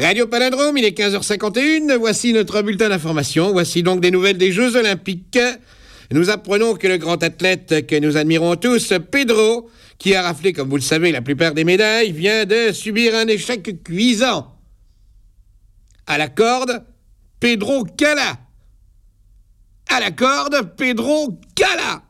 Radio Palindrome, il est 15h51, voici notre bulletin d'information, voici donc des nouvelles des Jeux Olympiques. Nous apprenons que le grand athlète que nous admirons tous, Pedro, qui a raflé, comme vous le savez, la plupart des médailles, vient de subir un échec cuisant. À la corde, Pedro Cala. À la corde, Pedro Cala.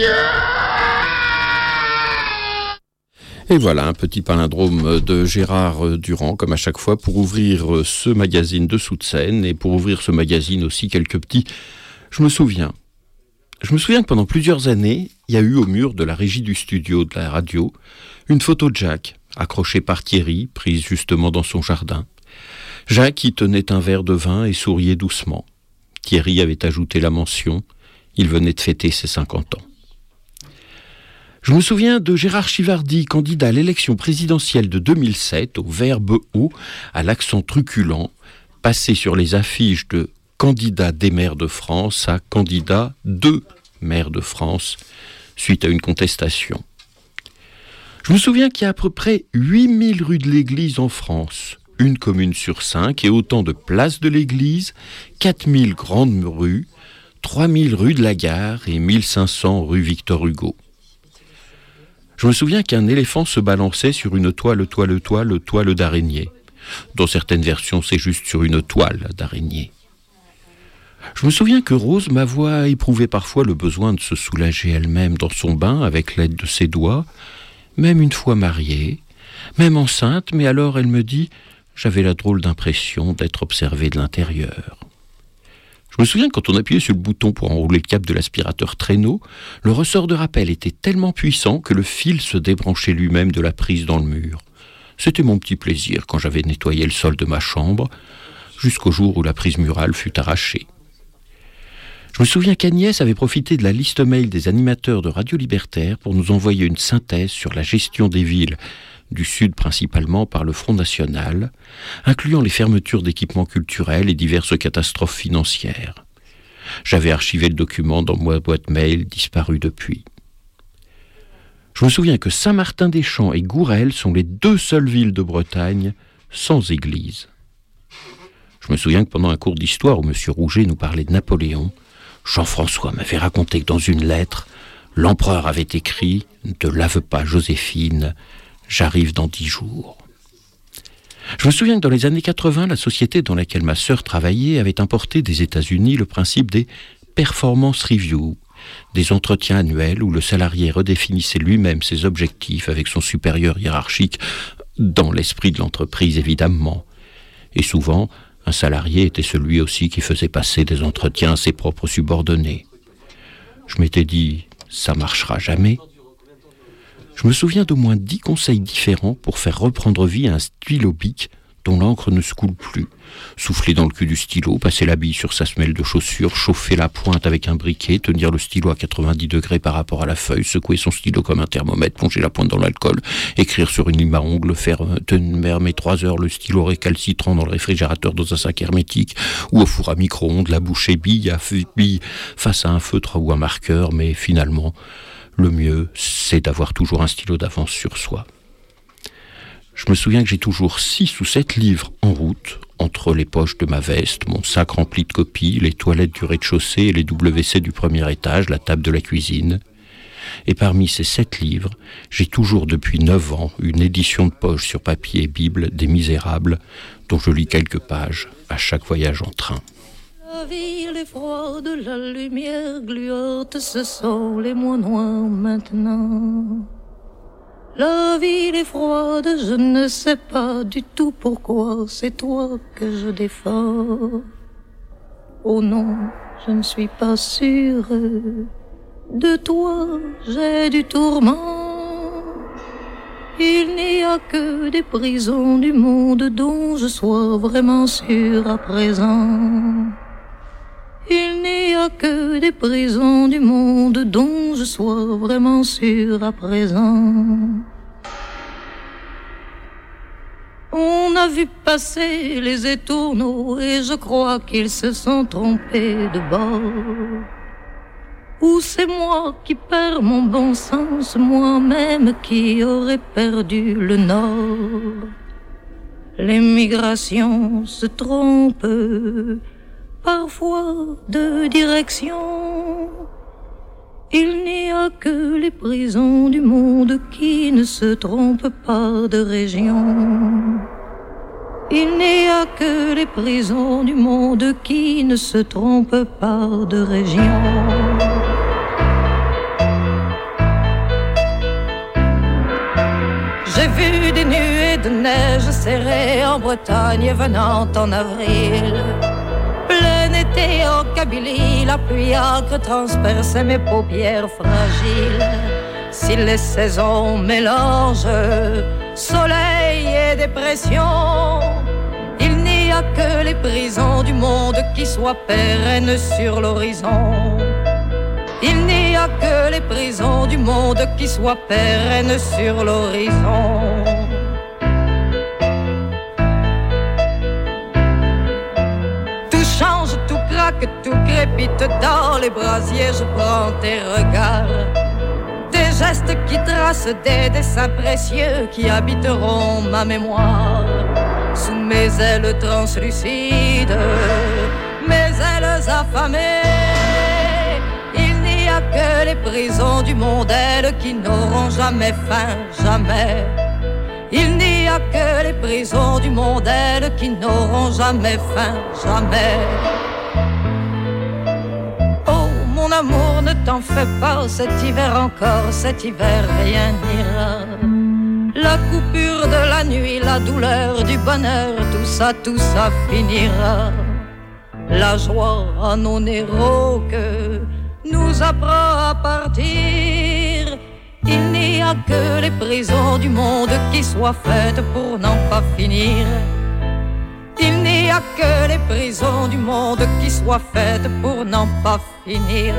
Et voilà, un petit palindrome de Gérard Durand, comme à chaque fois, pour ouvrir ce magazine de Sous-de-Seine, et pour ouvrir ce magazine aussi quelques petits... Je me souviens que pendant plusieurs années, il y a eu au mur de la régie du studio de la radio une photo de Jacques, accrochée par Thierry, prise justement dans son jardin. Jacques qui tenait un verre de vin et souriait doucement. Thierry avait ajouté la mention, il venait de fêter ses 50 ans. Je me souviens de Gérard Chivardi, candidat à l'élection présidentielle de 2007, au verbe haut, à l'accent truculent, passé sur les affiches de candidat des maires de France à candidat de maires de France, suite à une contestation. Je me souviens qu'il y a à peu près 8000 rues de l'église en France, une commune sur 5, et autant de places de l'église, 4000 grandes rues, 3000 rues de la gare et 1500 rue Victor Hugo. Je me souviens qu'un éléphant se balançait sur une toile d'araignée. Dans certaines versions, c'est juste sur une toile d'araignée. Je me souviens que Rose m'avoit éprouvé parfois le besoin de se soulager elle-même dans son bain avec l'aide de ses doigts, même une fois mariée, même enceinte, mais alors elle me dit « J'avais la drôle d'impression d'être observée de l'intérieur ». Je me souviens que quand on appuyait sur le bouton pour enrouler le câble de l'aspirateur traîneau, le ressort de rappel était tellement puissant que le fil se débranchait lui-même de la prise dans le mur. C'était mon petit plaisir quand j'avais nettoyé le sol de ma chambre, jusqu'au jour où la prise murale fut arrachée. Je me souviens qu'Agnès avait profité de la liste mail des animateurs de Radio Libertaire pour nous envoyer une synthèse sur la gestion des villes, du Sud principalement par le Front National, incluant les fermetures d'équipements culturels et diverses catastrophes financières. J'avais archivé le document dans ma boîte mail, disparu depuis. Je me souviens que Saint-Martin-des-Champs et Gourelle sont les 2 seules villes de Bretagne sans église. Je me souviens que pendant un cours d'histoire où M. Rouget nous parlait de Napoléon, Jean-François m'avait raconté que dans une lettre, l'empereur avait écrit « Ne te lave pas, Joséphine », j'arrive dans 10 jours. Je me souviens que dans les années 80, la société dans laquelle ma sœur travaillait avait importé des États-Unis le principe des performance reviews, des entretiens annuels où le salarié redéfinissait lui-même ses objectifs avec son supérieur hiérarchique, dans l'esprit de l'entreprise évidemment. Et souvent, un salarié était celui aussi qui faisait passer des entretiens à ses propres subordonnés. Je m'étais dit, ça marchera jamais. Je me souviens d'au moins 10 conseils différents pour faire reprendre vie à un stylo bic dont l'encre ne se coule plus. Souffler dans le cul du stylo, passer la bille sur sa semelle de chaussure, chauffer la pointe avec un briquet, tenir le stylo à 90 degrés par rapport à la feuille, secouer son stylo comme un thermomètre, plonger la pointe dans l'alcool, écrire sur une lime à ongles, faire tenir 3 heures le stylo récalcitrant dans le réfrigérateur dans un sac hermétique, ou au four à micro-ondes, la boucher bille à bille face à un feutre ou un marqueur, mais finalement, le mieux, c'est d'avoir toujours un stylo d'avance sur soi. Je me souviens que j'ai toujours 6 ou 7 livres en route, entre les poches de ma veste, mon sac rempli de copies, les toilettes du rez-de-chaussée et les WC du premier étage, la table de la cuisine. Et parmi ces 7 livres, j'ai toujours depuis 9 ans une édition de poche sur papier Bible des Misérables, dont je lis quelques pages à chaque voyage en train. La ville est froide, la lumière gluante, ce sont les mois noirs maintenant. La ville est froide, je ne sais pas du tout pourquoi, c'est toi que je défends. Oh non, je ne suis pas sûre, de toi j'ai du tourment. Il n'y a que des prisons du monde dont je sois vraiment sûre à présent. Il n'y a que des prisons du monde dont je sois vraiment sûre à présent. On a vu passer les étourneaux et je crois qu'ils se sont trompés de bord. Ou c'est moi qui perds mon bon sens, moi-même qui aurais perdu le nord. l'émigration se trompe parfois de direction. Il n'y a que les prisons du monde qui ne se trompent pas de région. Il n'y a que les prisons du monde qui ne se trompent pas de région. J'ai vu des nuées de neige serrées en Bretagne venant en avril. Plein été en Kabylie, la pluie âcre transperçait mes paupières fragiles. Si les saisons mélangent soleil et dépression, il n'y a que les prisons du monde qui soient pérennes sur l'horizon. Il n'y a que les prisons du monde qui soient pérennes sur l'horizon. Tout change, tout craque, tout crépite dans les brasiers, je prends tes regards. Des gestes qui tracent des dessins précieux qui habiteront ma mémoire. Sous mes ailes translucides, mes ailes affamées, que les prisons du monde, elles qui n'auront jamais fin, jamais. Il n'y a que les prisons du monde, elles qui n'auront jamais fin, jamais. Oh mon amour, ne t'en fais pas, cet hiver encore, cet hiver rien n'ira. La coupure de la nuit, la douleur du bonheur, tout ça finira. La joie à nos héros que nous apprend à partir. Il n'y a que les prisons du monde qui soient faites pour n'en pas finir. Il n'y a que les prisons du monde qui soient faites pour n'en pas finir.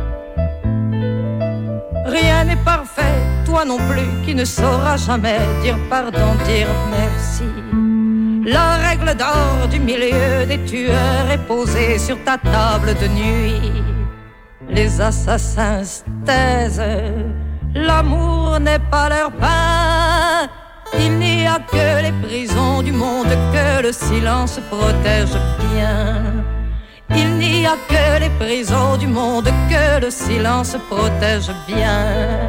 Rien n'est parfait, toi non plus, qui ne sauras jamais dire pardon, dire merci. La règle d'or du milieu des tueurs est posée sur ta table de nuit. Les assassins se taisent, l'amour n'est pas leur pain. Il n'y a que les prisons du monde que le silence protège bien. Il n'y a que les prisons du monde que le silence protège bien.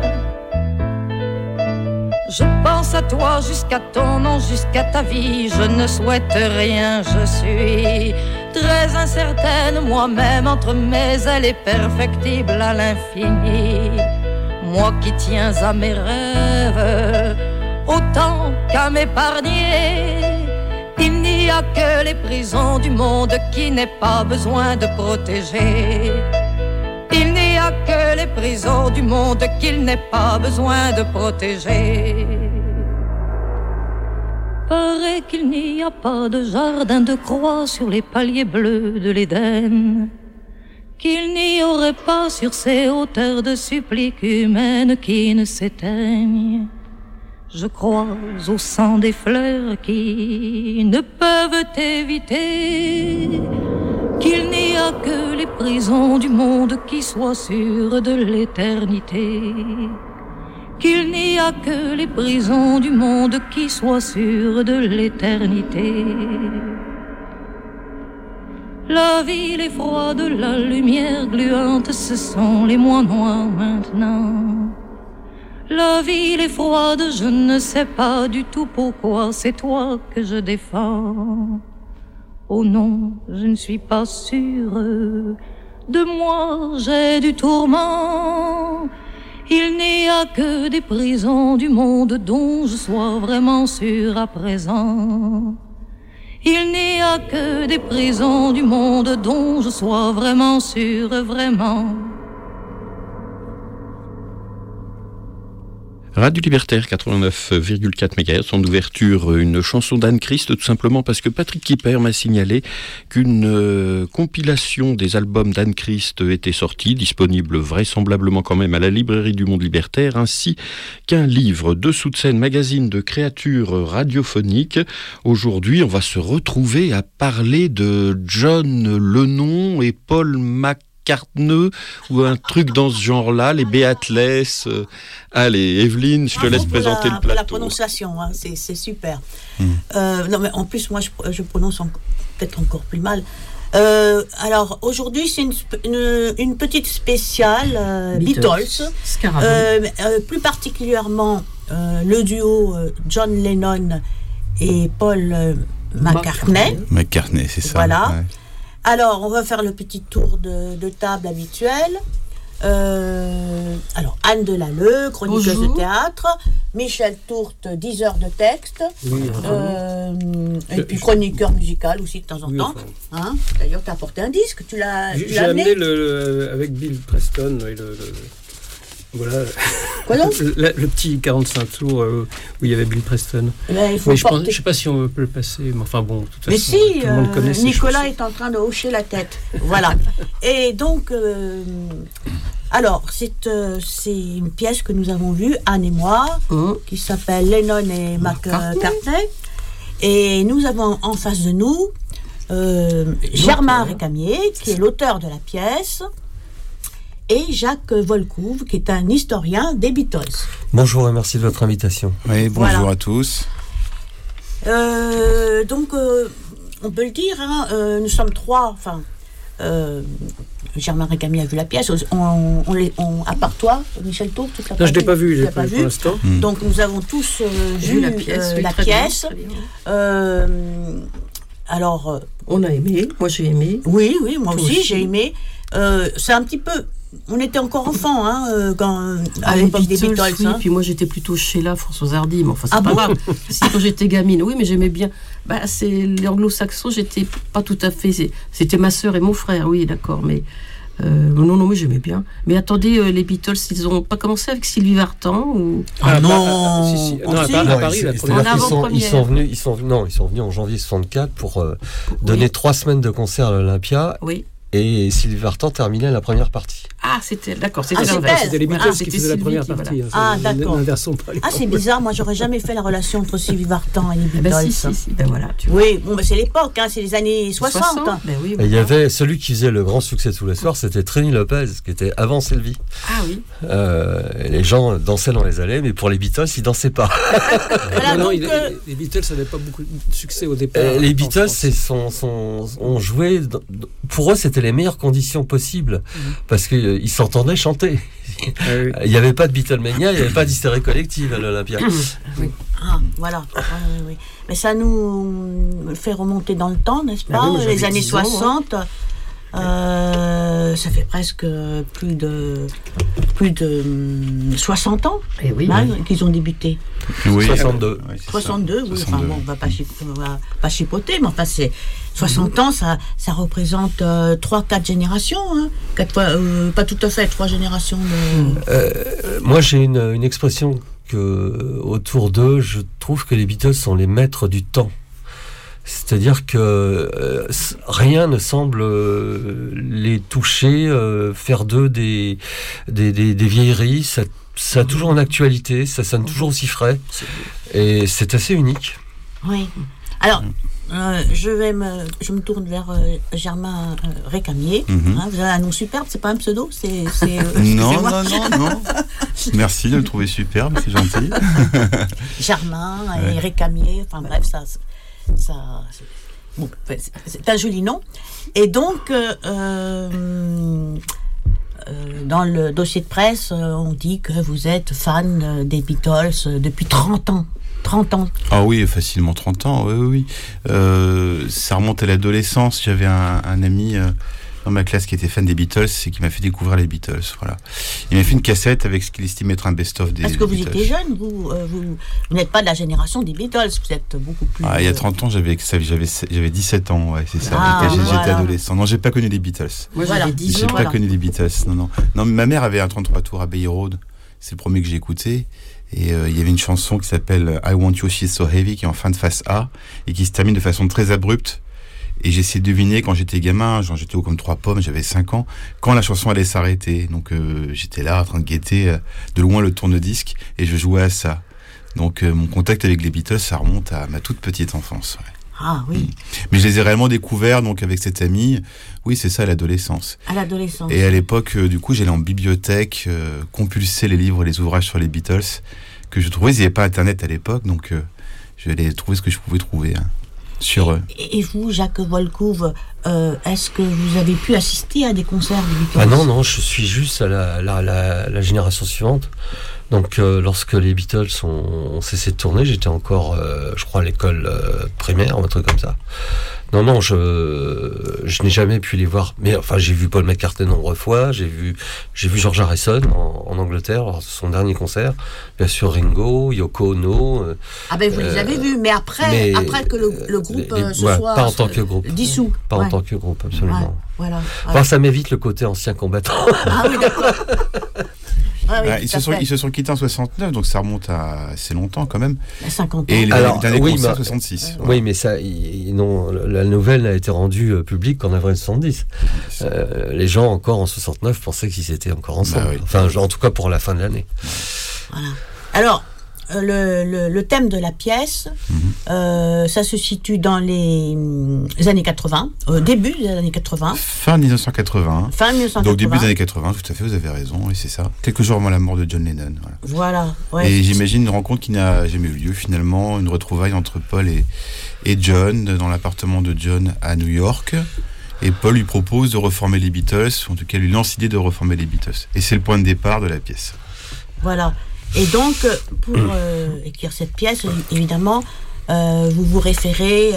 Je pense à toi jusqu'à ton nom, jusqu'à ta vie. Je ne souhaite rien, je suis très incertaine moi-même entre mes ailes et perfectible à l'infini. Moi qui tiens à mes rêves autant qu'à m'épargner. Il n'y a que les prisons du monde qui n'aient pas besoin de protéger. Il n'y a que les prisons du monde qu'il n'est pas besoin de protéger. Paraît qu'il n'y a pas de jardin de croix sur les paliers bleus de l'Éden, qu'il n'y aurait pas sur ces hauteurs de suppliques humaines qui ne s'éteignent. Je crois au sang des fleurs qui ne peuvent éviter qu'il n'y a que les prisons du monde qui soient sûres de l'éternité. Qu'il n'y a que les prisons du monde qui soient sûres de l'éternité. La ville est froide, la lumière gluante, ce sont les mois noirs maintenant. La ville est froide, je ne sais pas du tout pourquoi, c'est toi que je défends. Oh non, je ne suis pas sûre, de moi j'ai du tourment. Il n'y a que des prisons du monde dont je sois vraiment sûre à présent. Il n'y a que des prisons du monde dont je sois vraiment sûre, vraiment. Radio Libertaire 89,4 MHz, en ouverture une chanson d'Anne Christ, tout simplement parce que Patrick Kipper m'a signalé qu'une compilation des albums d'Anne Christ était sortie, disponible vraisemblablement quand même à la librairie du Monde Libertaire, ainsi qu'un livre Dessous de scène, magazine de créatures radiophoniques. Aujourd'hui, on va se retrouver à parler de John Lennon et Paul McCartney. McCartney ou un truc dans ce genre-là, les Beatles. Allez, Evelyne, je te laisse présenter le plateau. Pour la prononciation, hein, c'est super. Non, mais en plus, moi, je prononce peut-être encore plus mal. Alors, aujourd'hui, c'est une petite spéciale Beatles. Plus particulièrement, le duo John Lennon et Paul McCartney. McCartney, c'est ça. Voilà. Ouais. Alors, on va faire le petit tour de table habituel. Alors, Anne Delalleux, chroniqueuse de théâtre. Michel Tourte, 10 heures de texte. Oui, et puis chroniqueur musical aussi de temps en temps. Hein, d'ailleurs, tu as apporté un disque. Tu l'as amené avec Bill Preston. Voilà. Quoi donc le petit 45 tours où il y avait Bill Preston. Je ne sais pas si on peut le passer, mais enfin bon, de toute façon, mais si, tout le monde connaît Nicolas est en train de hocher la tête. Voilà. Et donc, alors, c'est une pièce que nous avons vue, Anne et moi, qui s'appelle Lennon et McCartney. Et nous avons en face de nous Germain Récamier, qui est l'auteur de la pièce, et Jacques Volcouve, qui est un historien des Beatles. Bonjour et merci de votre invitation. Oui, bonjour à tous. Donc, on peut le dire, hein, nous sommes trois, enfin, Germain Récamier a vu la pièce, à part toi, Michel Tour, tu l'as pas vu? Non, je ne l'ai pas vu, je l'ai pas vu pour l'instant. Donc, nous avons tous vu la pièce. Alors, on a aimé, moi j'ai aimé. Oui, moi aussi j'ai aimé. C'est un petit peu... On était encore enfants, hein, à l'époque des Beatles. Oui, puis moi j'étais plutôt Sheila, Françoise Hardy, mais enfin c'est pas grave. Si, quand j'étais gamine, oui, mais j'aimais bien. C'est les anglo-saxons, j'étais pas tout à fait. C'était ma sœur et mon frère, oui, d'accord, mais non, oui, j'aimais bien. Mais attendez, les Beatles, ils ont pas commencé avec Sylvie Vartan ou... non, si. Non, à Paris, la première. Ils sont venus en janvier 64 pour donner 3 semaines de concert à l'Olympia. Oui. Et Sylvie Vartan terminait la première partie. Ah, c'était l'inverse. C'était les Beatles qui faisaient la première partie. Voilà. D'accord. C'est bizarre. Moi, j'aurais jamais fait la relation entre Sylvie Vartan et les Beatles. Si. Ben voilà. Oui, c'est l'époque. Hein, c'est les années 60. Ben oui, il y avait celui qui faisait le grand succès tous les soirs, c'était Trini Lopez, qui était avant Sylvie. Ah oui. Les gens dansaient dans les allées, mais pour les Beatles, ils dansaient pas. Les Beatles n'avaient pas beaucoup de succès au départ. Les Beatles ont joué. Pour eux, c'était les meilleures conditions possibles parce qu'ils s'entendaient chanter. Il n'y avait pas de Beatlemania, il n'y avait pas d'hystérie collective à l'Olympia. Oui. Ah, voilà. Oui. Mais ça nous fait remonter dans le temps, n'est-ce pas? Les années 60. Ça fait presque plus de 60 ans qu'ils ont débuté. Oui, 62. 62, oui. Enfin bon, on va pas chipoter, mais enfin c'est 60 ans, ça représente 3-4 générations, hein. 4 fois, pas tout à fait 3 générations. Moi, j'ai une expression que autour d'eux, je trouve que les Beatles sont les maîtres du temps. C'est-à-dire que rien ne semble les toucher, faire d'eux des vieilleries. Ça a toujours une actualité, ça sonne toujours aussi frais. Et c'est assez unique. Oui. Alors, je me tourne vers Germain Récamier. Vous avez un nom superbe, c'est pas un pseudo, non. Merci de le trouver superbe, c'est gentil. Germain et Récamier, enfin bref, ça c'est un joli nom. Et donc, dans le dossier de presse, on dit que vous êtes fan des Beatles depuis 30 ans. 30 ans. Ah oui, facilement 30 ans, oui. Ça remonte à l'adolescence. J'avais un ami dans ma classe qui était fan des Beatles et qui m'a fait découvrir les Beatles. Voilà. Il m'a fait une cassette avec ce qu'il estimait être un best-of des Beatles. Est-ce que vous étiez jeune, vous n'êtes pas de la génération des Beatles, vous êtes beaucoup plus... il y a 30 ans, j'avais 17 ans, ouais, c'est ça. J'étais adolescent. Non, j'ai pas connu les Beatles. Moi, j'avais 10 ans. J'ai pas connu les Beatles, non. Non, ma mère avait un 33 tours à Bay Road. C'est le premier que j'ai écouté. Et il y avait une chanson qui s'appelle I Want You She's So Heavy, qui est en fin de face A, et qui se termine de façon très abrupte. Et j'ai essayé de deviner quand j'étais gamin, genre j'étais haut comme 3 pommes, j'avais 5 ans, quand la chanson allait s'arrêter. Donc j'étais là en train de guetter de loin le tourne-disque et je jouais à ça. Donc mon contact avec les Beatles, ça remonte à ma toute petite enfance. Ouais. Ah oui. Mais je les ai réellement découverts donc avec cette amie. Oui, c'est ça, à l'adolescence. À l'adolescence. Et à l'époque, du coup, j'allais en bibliothèque, compulser les livres et les ouvrages sur les Beatles que je trouvais. Il n'y avait pas Internet à l'époque, donc je allais trouver ce que je pouvais trouver sur eux. Et vous, Jacques Volcouve, est-ce que vous avez pu assister à des concerts des Beatles ? Ah non, je suis juste à la génération suivante. Donc, lorsque les Beatles ont cessé de tourner, j'étais encore, je crois, à l'école primaire, un truc comme ça. Non, je n'ai jamais pu les voir. Mais enfin, j'ai vu Paul McCartney de nombreuses fois. J'ai vu George Harrison en Angleterre lors de son dernier concert. Bien sûr, Ringo, Yoko Ono. Vous les avez vus, mais après que le groupe soit pas en tant que groupe. Dissous. Pas en tant que groupe, absolument. Ouais, voilà. Enfin, ça m'évite le côté ancien combattant. Ah oui, d'accord. Ah oui, ils se sont quittés en 69, donc ça remonte à assez longtemps quand même. À 50 ans. Et les derniers concerts, 66. Oui, mais ça, la nouvelle a été rendue publique qu'en avril 70. Les gens, encore en 69, pensaient qu'ils étaient encore ensemble. Oui. Enfin, en tout cas pour la fin de l'année. Voilà. Alors, le thème de la pièce, ça se situe dans les années 80, début des années 80. Fin 1980. Fin 1980. Donc début des années 80, tout à fait, vous avez raison, oui, c'est ça. Quelques jours avant la mort de John Lennon. Voilà. Ouais, et j'imagine une rencontre qui n'a jamais eu lieu, finalement, une retrouvaille entre Paul et John dans l'appartement de John à New York. Et Paul lui propose de reformer les Beatles, ou en tout cas lui lance l'idée de reformer les Beatles. Et c'est le point de départ de la pièce. Voilà. Et donc, pour écrire cette pièce, évidemment, vous vous référez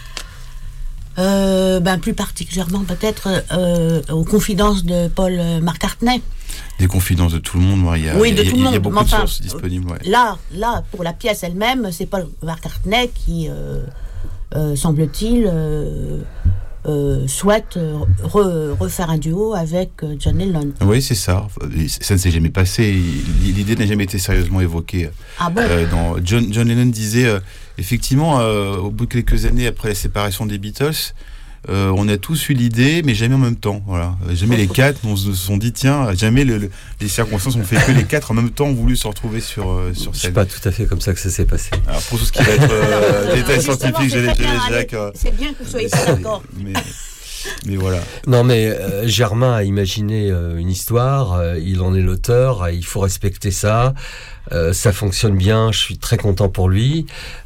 à, plus particulièrement peut-être aux confidences de Paul McCartney. Des confidences de tout le monde, il y a beaucoup de sources disponibles. Ouais. Là, pour la pièce elle-même, c'est Paul McCartney qui, semble-t-il, souhaite refaire un duo avec John Lennon. Oui, c'est ça. Ça ne s'est jamais passé. L'idée n'a jamais été sérieusement évoquée. Ah bon ? John Lennon disait, effectivement, au bout de quelques années après la séparation des Beatles, on a tous eu l'idée, mais jamais en même temps. Voilà. Jamais les quatre, on se sont dit, tiens, jamais les circonstances ont fait que les quatre en même temps ont voulu se retrouver sur scène. C'est pas tout à fait comme ça que ça s'est passé. Alors, pour tout ce qui va être détails scientifiques, Jacques. C'est bien que vous soyez pas d'accord. Mais voilà. Non, mais Germain a imaginé une histoire, il en est l'auteur, il faut respecter ça. Ça fonctionne bien, je suis très content pour lui.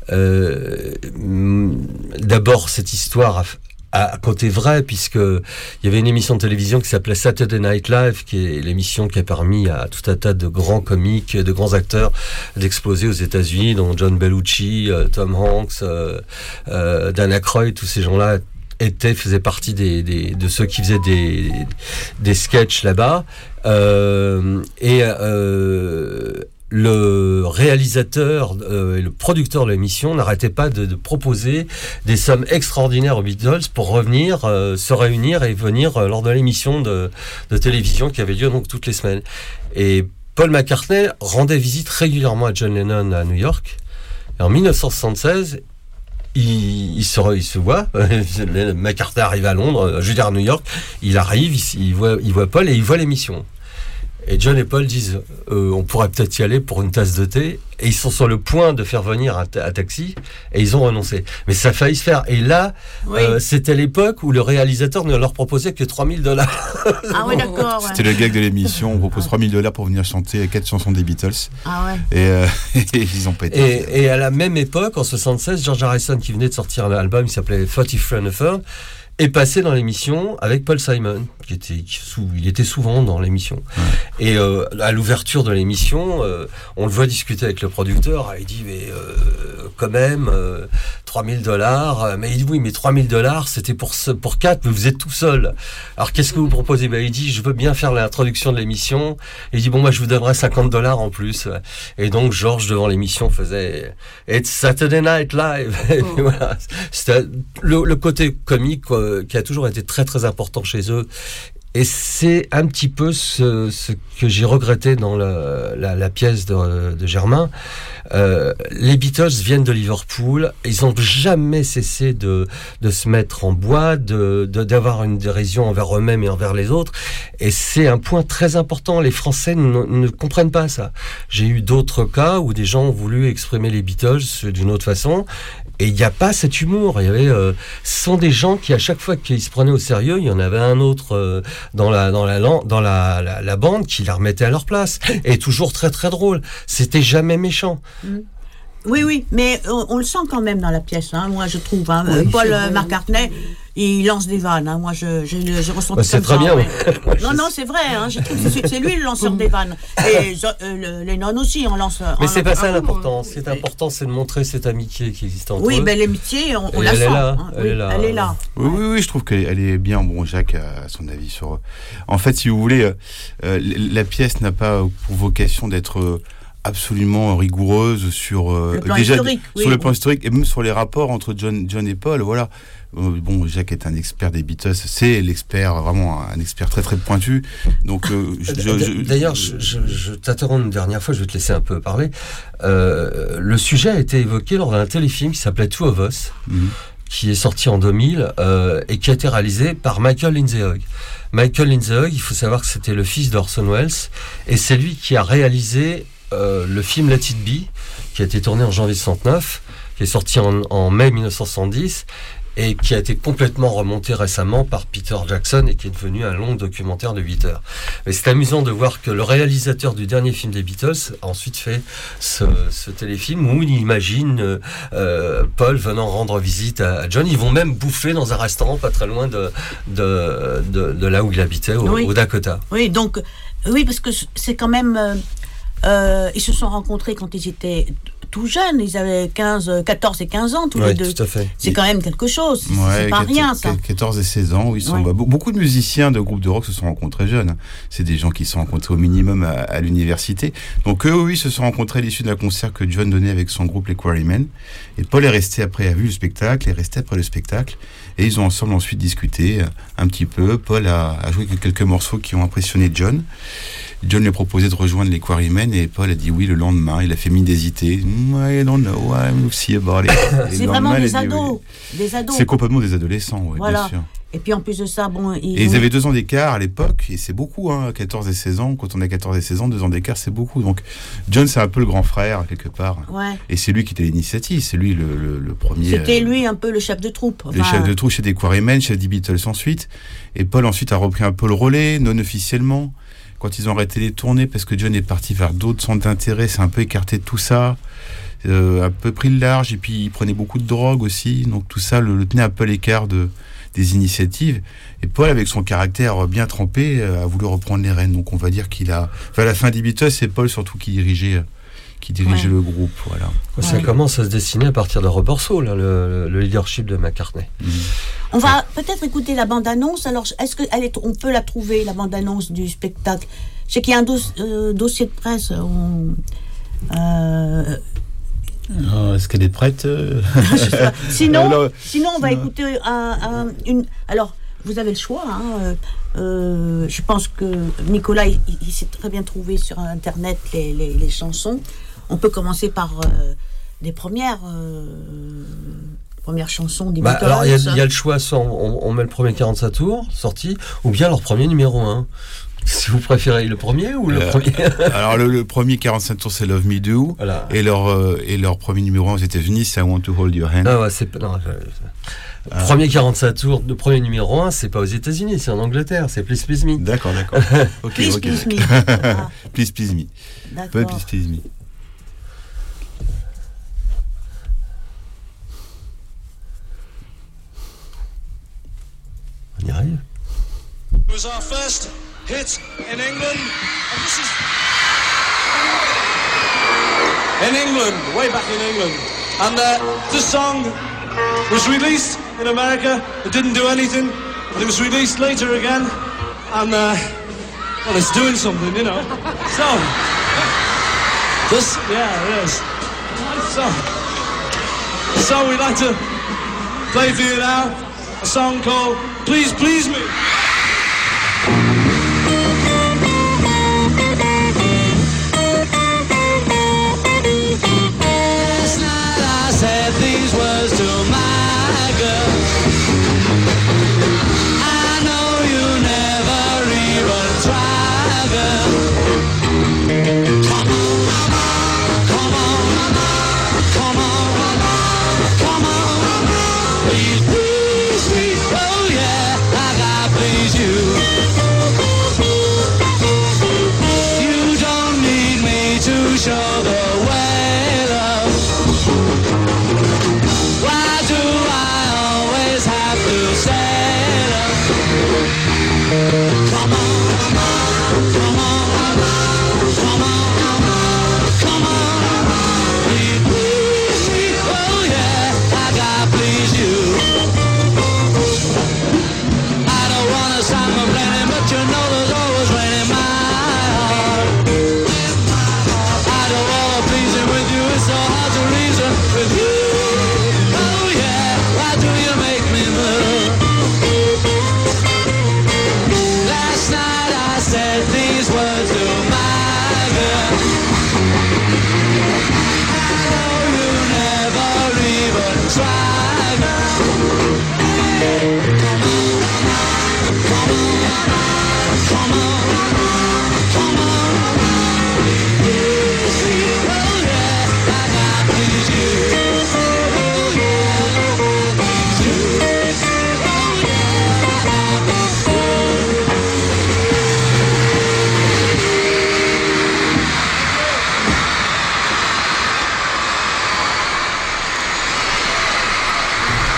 D'abord, cette histoire à côté vrai, puisque il y avait une émission de télévision qui s'appelait Saturday Night Live, qui est l'émission qui a permis à tout un tas de grands comiques, de grands acteurs d'exploser aux États-Unis, dont John Belushi, Tom Hanks, Dan Aykroyd, tous ces gens-là faisaient partie de ceux qui faisaient des sketchs là-bas. Le réalisateur et le producteur de l'émission n'arrêtaient pas de proposer des sommes extraordinaires aux Beatles pour revenir, se réunir et venir lors de l'émission de télévision qui avait lieu donc toutes les semaines. Et Paul McCartney rendait visite régulièrement à John Lennon à New York. Et en 1976, il se voit. McCartney arrive à Londres, je veux dire à New York. Il arrive, il voit Paul et il voit l'émission. Et John et Paul disent on pourrait peut-être y aller pour une tasse de thé, et ils sont sur le point de faire venir un taxi et ils ont renoncé, mais ça a failli se faire. Et là c'était l'époque où le réalisateur ne leur proposait que $3,000. Ah oui, d'accord. Ouais. C'était le gag de l'émission, on propose $3,000 pour venir chanter 4 chansons des Beatles. Ah ouais. Et ils ont pas été. Et à la même époque, en 76, George Harrison, qui venait de sortir un album qui s'appelait 40 Friend Affair, est passé dans l'émission avec Paul Simon, il était souvent dans l'émission. Ouais. Et à l'ouverture de l'émission, on le voit discuter avec le producteur, il dit mais quand même $3,000, mais il dit oui mais $3,000 c'était pour 4, mais vous êtes tout seul. Alors qu'est-ce que vous proposez? Il dit je veux bien faire l'introduction de l'émission. Il dit bon moi je vous donnerai $50 en plus. Et donc George devant l'émission faisait It's Saturday Night Live. Et voilà. C'était le côté comique qui a toujours été très très important chez eux. Et c'est un petit peu ce que j'ai regretté dans la pièce de Germain. Les Beatles viennent de Liverpool, ils n'ont jamais cessé de se mettre en bois, d'avoir une dérision envers eux-mêmes et envers les autres, et c'est un point très important. Les Français ne comprennent pas ça. J'ai eu d'autres cas où des gens ont voulu exprimer les Beatles d'une autre façon, et il n'y a pas cet humour. Il y avait, ce sont des gens qui, à chaque fois qu'ils se prenaient au sérieux, il y en avait un autre dans la bande qui la remettait à leur place, et toujours très très drôle. C'était jamais méchant. Oui, mais on le sent quand même dans la pièce, hein, moi je trouve. Hein, oui, Paul McCartney, il lance des vannes. Hein, moi je ressenti c'est comme très ça. bien. Ouais. Non, c'est vrai. Hein, je trouve que c'est lui le lanceur des vannes. Et Lennon aussi, on lance. Mais c'est pas ça l'important. Ce qui est important, c'est de montrer cette amitié qui existe entre eux. Oui, ben l'amitié, on la elle sent. est là, hein. elle est là. Oui, je trouve qu'elle est bien. Bon, Jacques a son avis sur. En fait, si vous voulez, la pièce n'a pas pour vocation d'être absolument rigoureuse sur le plan déjà historique, sur le plan historique et même sur les rapports entre John et Paul. Voilà. Bon, Jacques est un expert des Beatles, c'est l'expert, vraiment un expert très très pointu. Donc, d'ailleurs, je t'interromps une dernière fois, je vais te laisser un peu parler. Le sujet a été évoqué lors d'un téléfilm qui s'appelait Two of Us, qui est sorti en 2000 et qui a été réalisé par Michael Lindsay Hogg. Michael Lindsay Hogg, il faut savoir que c'était le fils d'Orson Welles, et c'est lui qui a réalisé le film Let It Be, qui a été tourné en janvier 69, qui est sorti en mai 1970, et qui a été complètement remonté récemment par Peter Jackson et qui est devenu un long documentaire de 8 heures. Mais c'est amusant de voir que le réalisateur du dernier film des Beatles a ensuite fait ce téléfilm où il imagine Paul venant rendre visite à John. Ils vont même bouffer dans un restaurant pas très loin de là où il habitait, au Dakota. Oui, donc, parce que c'est quand même... ils se sont rencontrés quand ils étaient tout jeunes, ils avaient 14 et 15 ans tous les deux. Tout à fait. C'est quand même quelque chose, c'est pas rien ça. 14 et 16 ans, oui, beaucoup de musiciens de groupes de rock se sont rencontrés jeunes. C'est des gens qui se sont rencontrés au minimum à l'université. Donc eux, oui, se sont rencontrés à l'issue d'un concert que John donnait avec son groupe les Quarrymen. Et Paul est resté après, a vu le spectacle, est resté après le spectacle. Et ils ont ensemble ensuite discuté un petit peu. Paul a joué quelques morceaux qui ont impressionné John. John lui a proposé de rejoindre les Quarrymen et Paul a dit oui le lendemain. Il a fait mine d'hésiter. I don't know, I'm see about it. C'est vraiment des ados. Des ados. C'est complètement des adolescents, oui, voilà. Bien sûr. Et puis en plus de ça, bon... ils avaient 2 ans d'écart à l'époque, et c'est beaucoup, 14 et 16 ans. Quand on a 14 et 16 ans, 2 ans d'écart, c'est beaucoup. Donc John, c'est un peu le grand frère, quelque part. Ouais. Et c'est lui qui était l'initiative, c'est lui le premier... C'était lui un peu le chef de troupe. Le chef de troupe chez des Quarrymen, chez des Beatles ensuite. Et Paul ensuite a repris un peu le relais, non officiellement. Quand ils ont arrêté les tournées, parce que John est parti vers d'autres centres d'intérêt, c'est un peu écarté de tout ça. Un peu pris le large, et puis il prenait beaucoup de drogue aussi. Donc tout ça le tenait un peu à l'écart des initiatives. Et Paul, avec son caractère bien trempé, a voulu reprendre les rênes. Donc on va dire qu'il a... Enfin, à la fin des Beatles, c'est Paul surtout qui dirigeait le groupe. Voilà. Ça commence à se dessiner à partir de Robert Saul, le leadership de McCartney. On va peut-être écouter la bande-annonce. Alors, est-ce qu'on peut la trouver, la bande-annonce du spectacle? Je sais qu'il y a un dossier de presse. Est-ce qu'elle est prête? Sinon, on va écouter une... Alors, vous avez le choix. Je pense que Nicolas, il s'est très bien trouvé sur Internet les chansons. On peut commencer par des premières chansons des Beatles. Alors, il y a le choix, soit on met le premier 45 tours, sorti, ou bien leur premier numéro 1. Si vous préférez le premier ou le premier. Alors le premier 45 tours, c'est Love Me Do. Voilà. Et leur premier numéro 1 aux États-Unis, c'est I Want to Hold Your Hand. Ah ouais, premier 45 tours, le premier numéro 1, c'est pas aux États-Unis, c'est en Angleterre, c'est Please Please Me. D'accord. Ok. Please Please Me. Please Please Me. D'accord. Please Please Me. On y arrive. It was our first hit in England, and this is in England, way back in England, and this song was released in America. It didn't do anything, but it was released later again, and well, it's doing something, you know. So this, yeah, it is. So we'd like to play for you now a song called Please Please Me.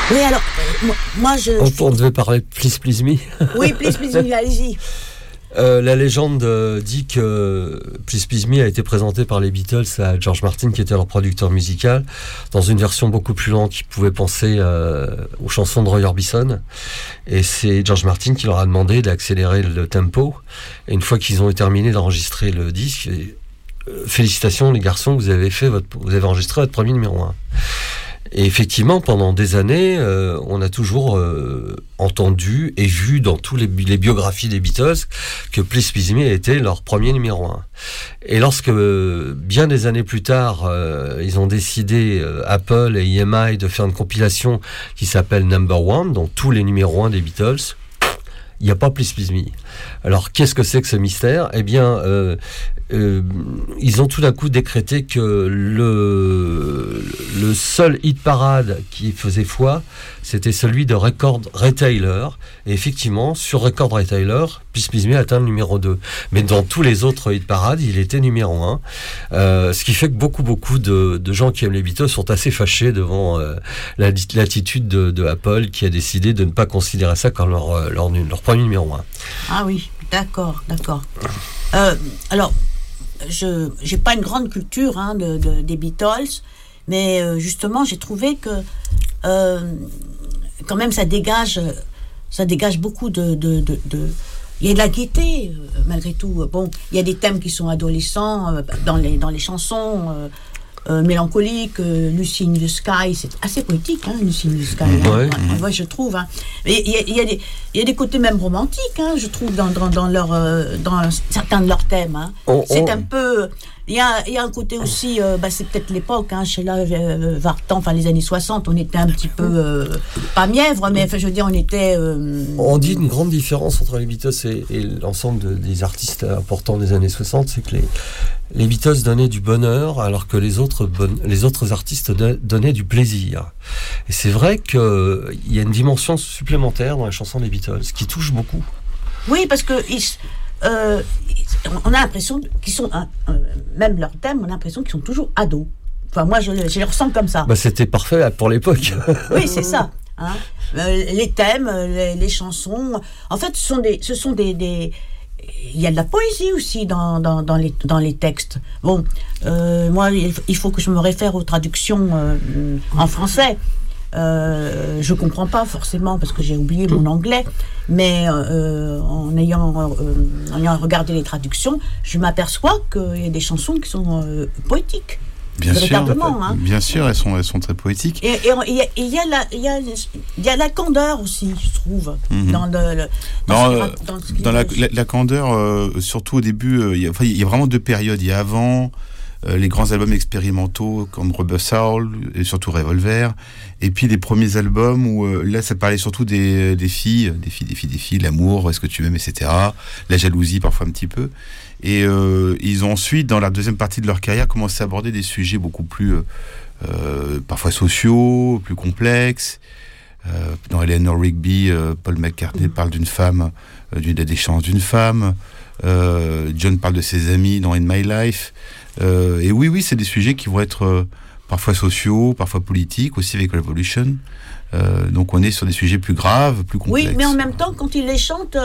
Oui, alors, moi je... On devait parler de Please Please Me. Oui, Please Please Me, allez-y. La légende dit que Please Please Me a été présenté par les Beatles à George Martin, qui était leur producteur musical, dans une version beaucoup plus lente qui pouvait penser aux chansons de Roy Orbison. Et c'est George Martin qui leur a demandé d'accélérer le tempo. Et une fois qu'ils ont terminé d'enregistrer le disque, félicitations les garçons, vous avez enregistré votre premier numéro 1. Et effectivement, pendant des années, on a toujours entendu et vu dans tous les biographies des Beatles que Please Please Me a été leur premier numéro 1. Et lorsque, bien des années plus tard, ils ont décidé, Apple et EMI, de faire une compilation qui s'appelle Number One, donc tous les numéros 1 des Beatles, il n'y a pas Please Please Me. Alors, qu'est-ce que c'est que ce mystère ? Eh bien, ils ont tout d'un coup décrété que le seul hit parade qui faisait foi, c'était celui de Record Retailer. Et effectivement, sur Record Retailer, Please Please Me a atteint le numéro 2. Mais dans tous les autres hit parades, il était numéro 1. Ce qui fait que beaucoup de gens qui aiment les Beatles sont assez fâchés devant l'attitude de Apple, qui a décidé de ne pas considérer ça comme leur premier numéro 1. Ah oui, d'accord. Alors, je n'ai pas une grande culture des Beatles, mais justement, j'ai trouvé que quand même ça dégage beaucoup de il y a de la gaieté malgré tout. Bon, il y a des thèmes qui sont adolescents dans les chansons. Mélancolique, Lucy in the Sky, c'est assez poétique, Lucy in the Sky. Moi, je trouve. Mais il y a des côtés même romantiques, je trouve, dans certains de leurs thèmes. C'est un peu. Il y a un côté aussi, c'est peut-être l'époque, Sheila Vartan, les années 60, on était un petit peu, pas mièvre, mais je veux dire, on était... On dit une grande différence entre les Beatles et l'ensemble des artistes importants des années 60, c'est que les Beatles donnaient du bonheur, alors que les autres artistes donnaient du plaisir. Et c'est vrai qu'il y a une dimension supplémentaire dans les chansons des Beatles, qui touche beaucoup. Oui, parce que... on a l'impression qu'ils sont, même leurs thèmes, on a l'impression qu'ils sont toujours ados. Enfin, moi, je les ressens comme ça. C'était parfait pour l'époque. Oui, c'est ça. Les thèmes, les chansons. En fait, ce sont des il y a de la poésie aussi dans les textes. Bon, moi, il faut que je me réfère aux traductions en français. Je comprends pas forcément parce que j'ai oublié mon anglais, mais en ayant regardé les traductions, je m'aperçois qu'il y a des chansons qui sont poétiques. Bien sûr, elles sont très poétiques. Et il y a la candeur aussi, je trouve, dans la candeur, surtout au début. Il y a vraiment deux périodes. Il y a avant les grands albums expérimentaux comme Rubber Soul et surtout Revolver, et puis les premiers albums où là ça parlait surtout des filles, l'amour, est-ce que tu m'aimes, etc. La jalousie parfois un petit peu. Et ils ont ensuite, dans la deuxième partie de leur carrière, commencé à aborder des sujets beaucoup plus parfois sociaux, plus complexes. Dans Eleanor Rigby, Paul McCartney parle d'une femme, des chances d'une femme. John parle de ses amis dans In My Life. Et oui, c'est des sujets qui vont être parfois sociaux, parfois politiques, aussi avec Revolution. Donc on est sur des sujets plus graves, plus complexes. Oui, mais en même temps, quand ils les chantent,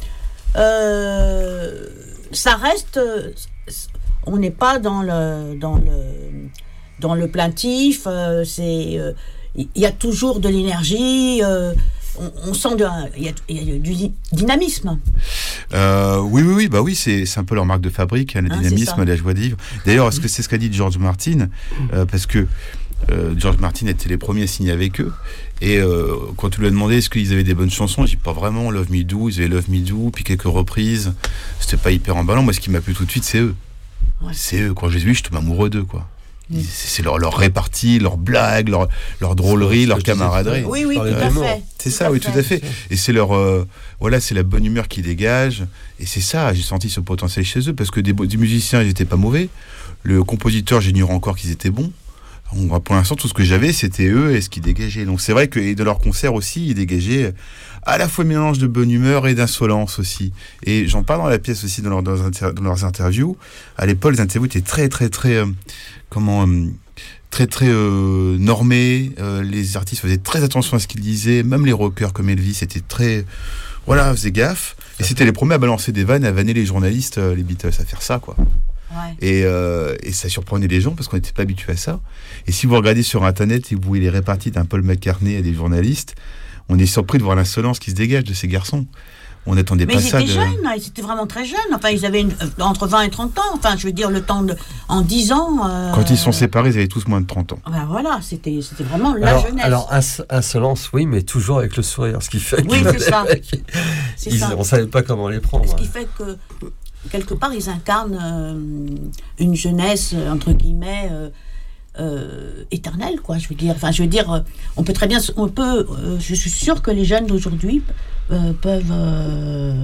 ça reste... on n'est pas dans le plaintif. Il y a toujours de l'énergie. On sent il y a du dynamisme. Oui, c'est un peu leur marque de fabrique, le dynamisme, la joie de vivre. D'ailleurs, est-ce que c'est ce qu'a dit George Martin, parce que George Martin était les premiers à signer avec eux, et quand tu lui as demandé est-ce qu'ils avaient des bonnes chansons, j'ai dit pas vraiment. Love Me Do, ils avaient Love Me Do, puis quelques reprises, c'était pas hyper emballant. Moi, ce qui m'a plu tout de suite, c'est eux. Ouais. C'est eux. Quand je les ai vus, je tombe amoureux d'eux, quoi. C'est leur répartie, leur blague, leur drôlerie, leur camaraderie. Oui, tout à fait. C'est ça, tout à fait. Et c'est c'est la bonne humeur qui dégage. Et c'est ça, j'ai senti ce potentiel chez eux, parce que des musiciens, ils n'étaient pas mauvais. Le compositeur, j'ignore encore qu'ils étaient bons. Pour l'instant, tout ce que j'avais, c'était eux et ce qu'ils dégageaient. Donc c'est vrai que de leur concert aussi, ils dégageaient à la fois mélange de bonne humeur et d'insolence aussi. Et j'en parle dans la pièce aussi, dans leurs interviews. À l'époque, les interviews étaient très, très, très... très très normé. Les artistes faisaient très attention à ce qu'ils disaient. Même les rockers comme Elvis étaient très... Voilà, faisaient gaffe. Et c'était les premiers à balancer des vannes, à vanner les journalistes, les Beatles, à faire ça, quoi. Ouais. Et ça surprenait les gens parce qu'on n'était pas habitué à ça. Et si vous regardez sur Internet et vous voyez les réparties d'un Paul McCartney à des journalistes, on est surpris de voir l'insolence qui se dégage de ces garçons. On n'attendait pas ça. Mais ils étaient jeunes, ils étaient vraiment très jeunes. Enfin, ils avaient entre 20 et 30 ans. Enfin, je veux dire, le temps en 10 ans... Quand ils sont séparés, ils avaient tous moins de 30 ans. Ben voilà, c'était vraiment la jeunesse. Alors, insolence, oui, mais toujours avec le sourire. Ce qui fait oui, c'est ça. On ne savait pas comment les prendre. Ce qui fait que, quelque part, ils incarnent une jeunesse, entre guillemets... éternelle, quoi. Je veux dire, on peut très bien, je suis sûre que les jeunes d'aujourd'hui peuvent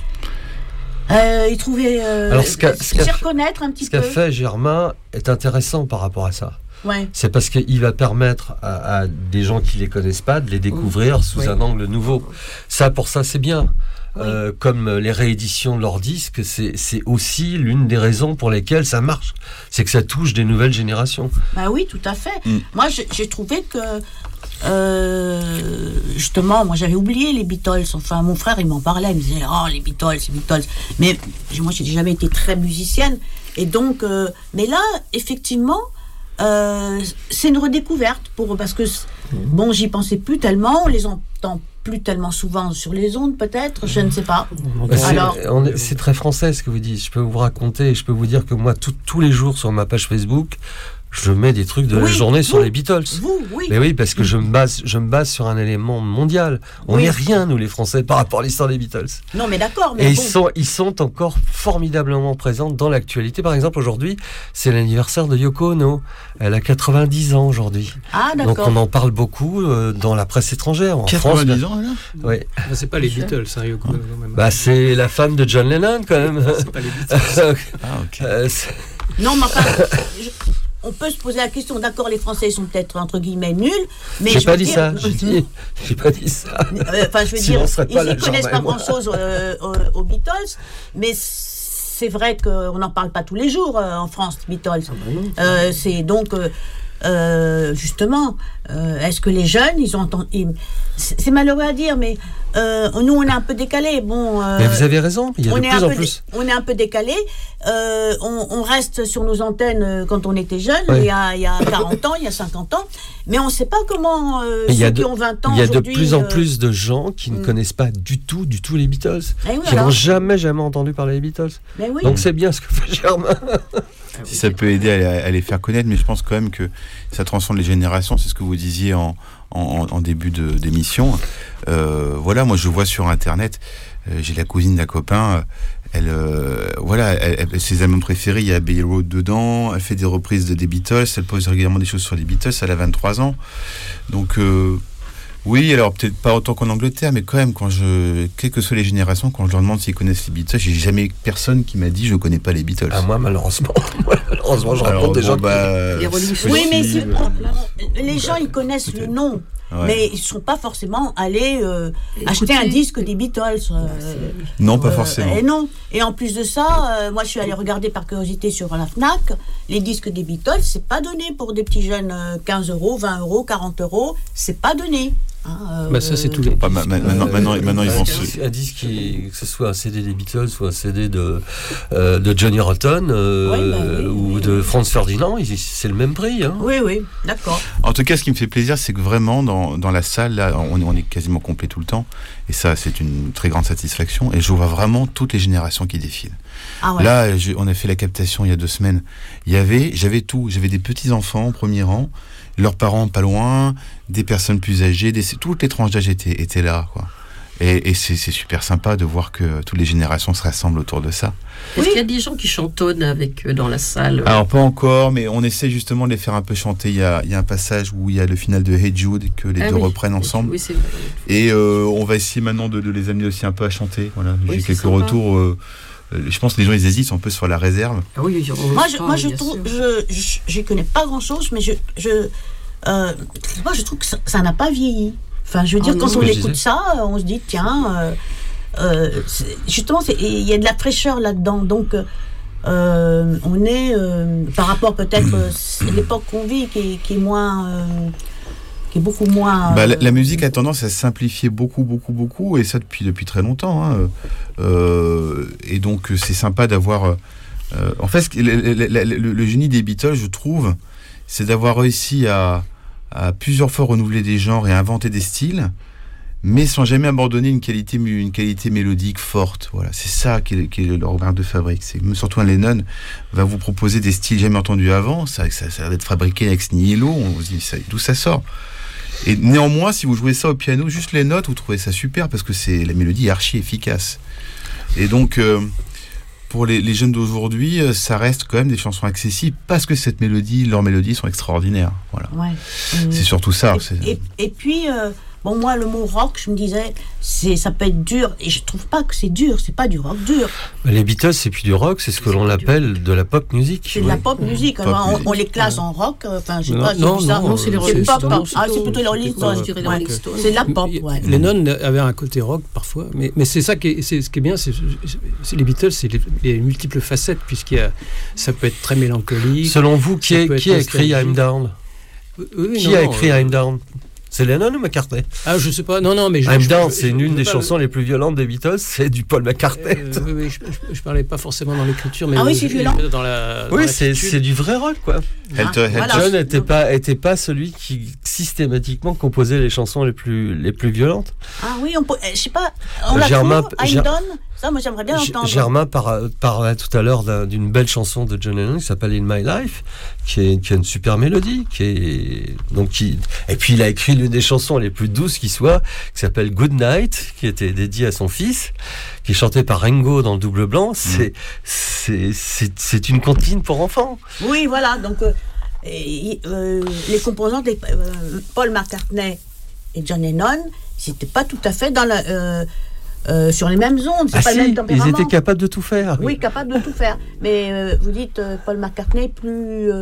y trouver, s'y reconnaître un petit peu. Ce qu'a fait Germain est intéressant par rapport à ça. Ouais. C'est parce qu'il va permettre à des gens qui les connaissent pas de les découvrir sous un angle nouveau. Pour ça, c'est bien. Oui. Comme les rééditions de leurs disques, c'est aussi l'une des raisons pour lesquelles ça marche. C'est que ça touche des nouvelles générations. Bah oui, tout à fait. Moi, j'ai trouvé que justement, moi j'avais oublié les Beatles. Enfin, mon frère, il m'en parlait, il me disait les Beatles. Mais moi, j'ai jamais été très musicienne. Et donc, mais là, effectivement, c'est une redécouverte parce que bon, j'y pensais plus tellement. On les entend plus tellement souvent sur les ondes, peut-être, je ne sais pas. C'est très français ce que vous dites. Je peux vous raconter, je peux vous dire que moi, tous les jours sur ma page Facebook, je mets des trucs de la journée sur les Beatles. Oui. Mais oui, parce que je me base sur un élément mondial. On n'est rien, nous les Français, par rapport à l'histoire des Beatles. Non, mais d'accord. Mais ils sont encore formidablement présents dans l'actualité. Par exemple, aujourd'hui, c'est l'anniversaire de Yoko Ono. Elle a 90 ans aujourd'hui. Ah, d'accord. Donc on en parle beaucoup dans la presse étrangère. En 90 France, ans, là. Oui. C'est pas les Beatles, hein, Yoko Ono, quand même. C'est la femme de John Lennon, quand même. C'est pas les Beatles. Ok. Non, mais enfin... On peut se poser la question, d'accord, les Français sont peut-être entre guillemets nuls, mais j'ai pas dit ça. J'ai pas dit ça. Enfin, je veux dire, ils ne connaissent pas grand-chose aux Beatles, mais c'est vrai qu'on n'en parle pas tous les jours en France, Beatles. C'est donc justement, est-ce que les jeunes, ils ont entendu... C'est malheureux à dire, mais nous, on est un peu décalés. Mais vous avez raison, il y a de plus en plus. On est un peu décalés. On reste sur nos antennes quand on était jeunes, il y a 40 ans, il y a 50 ans, mais on ne sait pas comment ceux qui ont 20 ans il y a de plus en plus de gens qui ne connaissent pas du tout les Beatles, qui n'ont jamais entendu parler des Beatles. Donc c'est bien ce que fait Germain. Si ça peut aider à les faire connaître, mais je pense quand même que ça transcende les générations, c'est ce que vous disiez en début d'émission. Voilà, moi je vois sur Internet, j'ai la cousine d'un copain, ses albums préférés, il y a Abbey Road dedans, elle fait des reprises des Beatles, elle pose régulièrement des choses sur les Beatles, elle a 23 ans. Donc... oui, alors peut-être pas autant qu'en Angleterre, mais quand même, quelles que soient les générations, quand je leur demande s'ils connaissent les Beatles, j'ai jamais personne qui m'a dit je connais pas les Beatles. Ah, moi, malheureusement, je rencontre des gens oui, mais les gens, ils connaissent le nom. Ouais. Mais ils ne sont pas forcément allés acheter un disque des Beatles. Non, pas forcément. Et non. Et en plus de ça, moi je suis allée regarder par curiosité sur la Fnac. Les disques des Beatles, c'est pas donné pour des petits jeunes 15 €, 20 €, 40 €. C'est pas donné. Ça c'est tout. Maintenant ils vont un disque que ce soit un CD des Beatles ou un CD de Johnny Rotten ou de Franz Ferdinand, c'est le même prix. Hein. Oui, d'accord. En tout cas, ce qui me fait plaisir, c'est que vraiment dans la salle, là, on est quasiment complet tout le temps, et ça, c'est une très grande satisfaction. Et je vois vraiment toutes les générations qui défilent. Ah ouais. Là, on a fait la captation il y a 2 semaines. J'avais tout. J'avais des petits enfants au premier rang. Leurs parents pas loin, des personnes plus âgées, toutes les tranches d'âge étaient là, quoi. Et c'est super sympa de voir que toutes les générations se rassemblent autour de ça. Est-ce qu'il y a des gens qui chantonnent avec eux dans la salle? Alors pas encore, mais on essaie justement de les faire un peu chanter. Il y a un passage où il y a le final de Hey Jude que les deux reprennent ensemble. Oui, c'est vrai. Et on va essayer maintenant de les amener aussi un peu à chanter. Voilà, j'ai quelques retours. Je pense que les gens ils hésitent un peu sur la réserve. Ah oui, moi je trouve, je connais pas grand chose, mais moi je trouve que ça n'a pas vieilli. Enfin, je veux dire, quand on écoute ça, on se dit tiens, justement, il y a de la fraîcheur là-dedans. Donc on est, par rapport peut-être à l'époque qu'on vit, qui est moins... qui est beaucoup moins... La musique a tendance à se simplifier beaucoup, et ça depuis très longtemps. Hein. Et donc, c'est sympa d'avoir... en fait, le génie des Beatles, je trouve, c'est d'avoir réussi à plusieurs fois renouveler des genres et inventer des styles, mais sans jamais abandonner une qualité mélodique forte. Voilà, c'est ça qui est leur marque de fabrique. C'est surtout un Lennon va vous proposer des styles jamais entendus avant. Ça va être fabriqué ex nihilo. On se dit d'où ça sort. Et néanmoins, si vous jouez ça au piano, juste les notes, vous trouvez ça super parce que la mélodie est archi efficace. Et donc, pour les jeunes d'aujourd'hui, ça reste quand même des chansons accessibles parce que leurs mélodies sont extraordinaires. Voilà. Ouais. C'est surtout ça. Et puis, moi, le mot rock, je me disais, ça peut être dur. Et je trouve pas que c'est dur. C'est pas du rock dur. Les Beatles, c'est plus du rock, c'est ce que l'on appelle de la pop music. C'est de la pop musique. On les classe en rock. Enfin, je sais pas. Non, c'est les Rolling Stones. C'est plutôt les Rolling Stones. C'est de la pop. Lennon avait un côté rock parfois, mais c'est ça qui est bien. C'est les Beatles, c'est les multiples facettes, ça peut être très mélancolique. Selon vous, qui a écrit I'm Down? Qui a écrit I'm Down? C'est Lennon ou McCartney? Ah, je sais pas. Non, mais I'm Down, c'est une des chansons les plus violentes des Beatles, c'est du Paul McCartney. Oui, je parlais pas forcément dans l'écriture, mais c'est violent. C'est du vrai rock, quoi. John n'était pas celui qui systématiquement composait les chansons les plus violentes. Ah oui, je sais pas. On la trouve, I'm Down. Ça, moi, j'aimerais bien entendre. Germain parlait tout à l'heure d'une belle chanson de John Lennon qui s'appelle In My Life, qui a une super mélodie, et puis il a écrit l'une des chansons les plus douces qui soit, qui s'appelle Good Night, qui était dédiée à son fils, qui est chantée par Ringo dans le double blanc. C'est une comptine pour enfants. Oui, voilà. Donc les composants de Paul McCartney et John Lennon, c'était pas tout à fait dans la sur les mêmes ondes, c'est pas le même tempérament. Ils étaient capables de tout faire. Oui, capables de tout faire. Mais vous dites Paul McCartney plus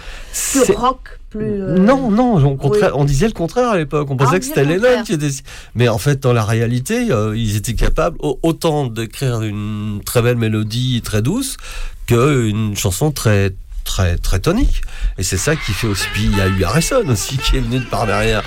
rock, plus... Non, au contraire, on disait le contraire à l'époque. On pensait que c'était Lennon qui était... Mais en fait, dans la réalité, ils étaient capables autant d'écrire une très belle mélodie très douce qu'une chanson très tonique. Et c'est ça qui fait aussi... Puis il y a eu Harrison aussi qui est venu de par derrière.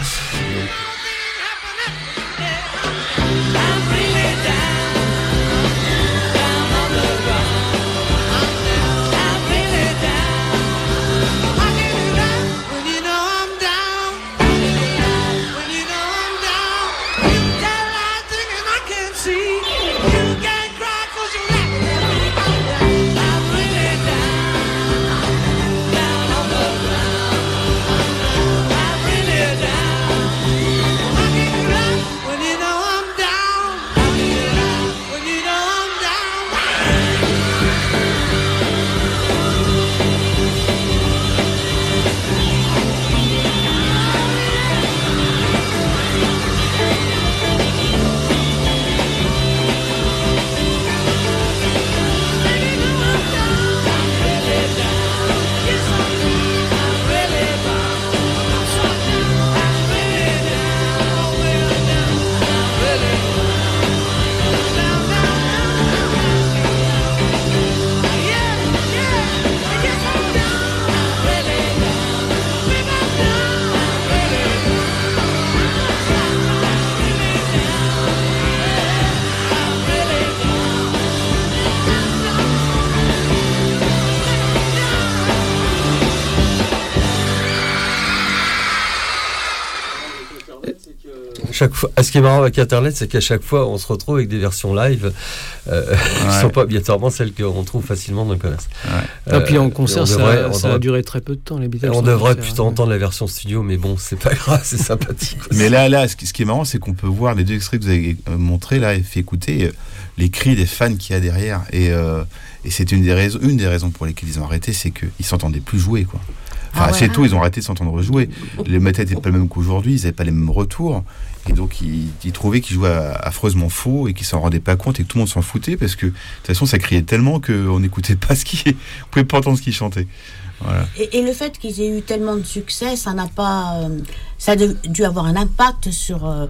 Ce qui est marrant avec Internet, c'est qu'à chaque fois, on se retrouve avec des versions live qui ne sont pas obligatoirement celles qu'on trouve facilement dans le commerce. Et puis en concert, ça a duré très peu de temps, les Beatles. On devrait plutôt entendre la version studio, mais bon, c'est pas grave, c'est sympathique aussi. Mais là, ce qui est marrant, c'est qu'on peut voir les deux extraits que vous avez montrés, là, et fait écouter les cris des fans qu'il y a derrière. Et c'est une des raisons pour lesquelles ils ont arrêté, c'est qu'ils s'entendaient plus jouer, quoi. Enfin, assez tôt, ils ont arrêté de s'entendre jouer. Les méthodes n'étaient pas les mêmes qu'aujourd'hui, ils n'avaient pas les mêmes retours. Et donc, ils trouvaient qu'ils jouaient affreusement faux et qu'ils s'en rendaient pas compte et que tout le monde s'en foutait parce que, de toute façon, ça criait tellement qu'on n'écoutait pas on pouvait pas entendre ce qu'ils chantaient. Voilà. Et le fait qu'ils aient eu tellement de succès, ça a dû avoir un impact sur... à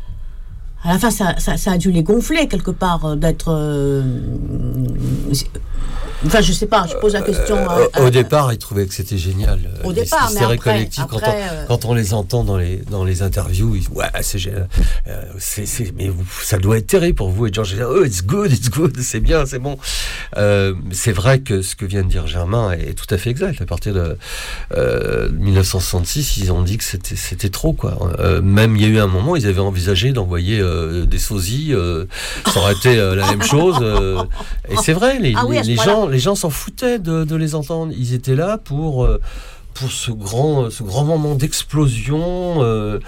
la fin, ça a dû les gonfler quelque part, d'être... Enfin, je sais pas, je pose la question. Au départ, ils trouvaient que c'était génial. Au départ, mais après, quand on les entend dans les interviews, ils disent ouais, c'est génial. Mais ça doit être terrible pour vous. Et George dit oh, it's good, c'est bien, c'est bon. C'est vrai que ce que vient de dire Germain est tout à fait exact. À partir de 1966, ils ont dit que c'était trop, quoi. Même il y a eu un moment, ils avaient envisagé d'envoyer des sosies. Ça aurait été la même chose. Et c'est vrai, les gens s'en foutaient de les entendre. Ils étaient là pour ce grand moment d'explosion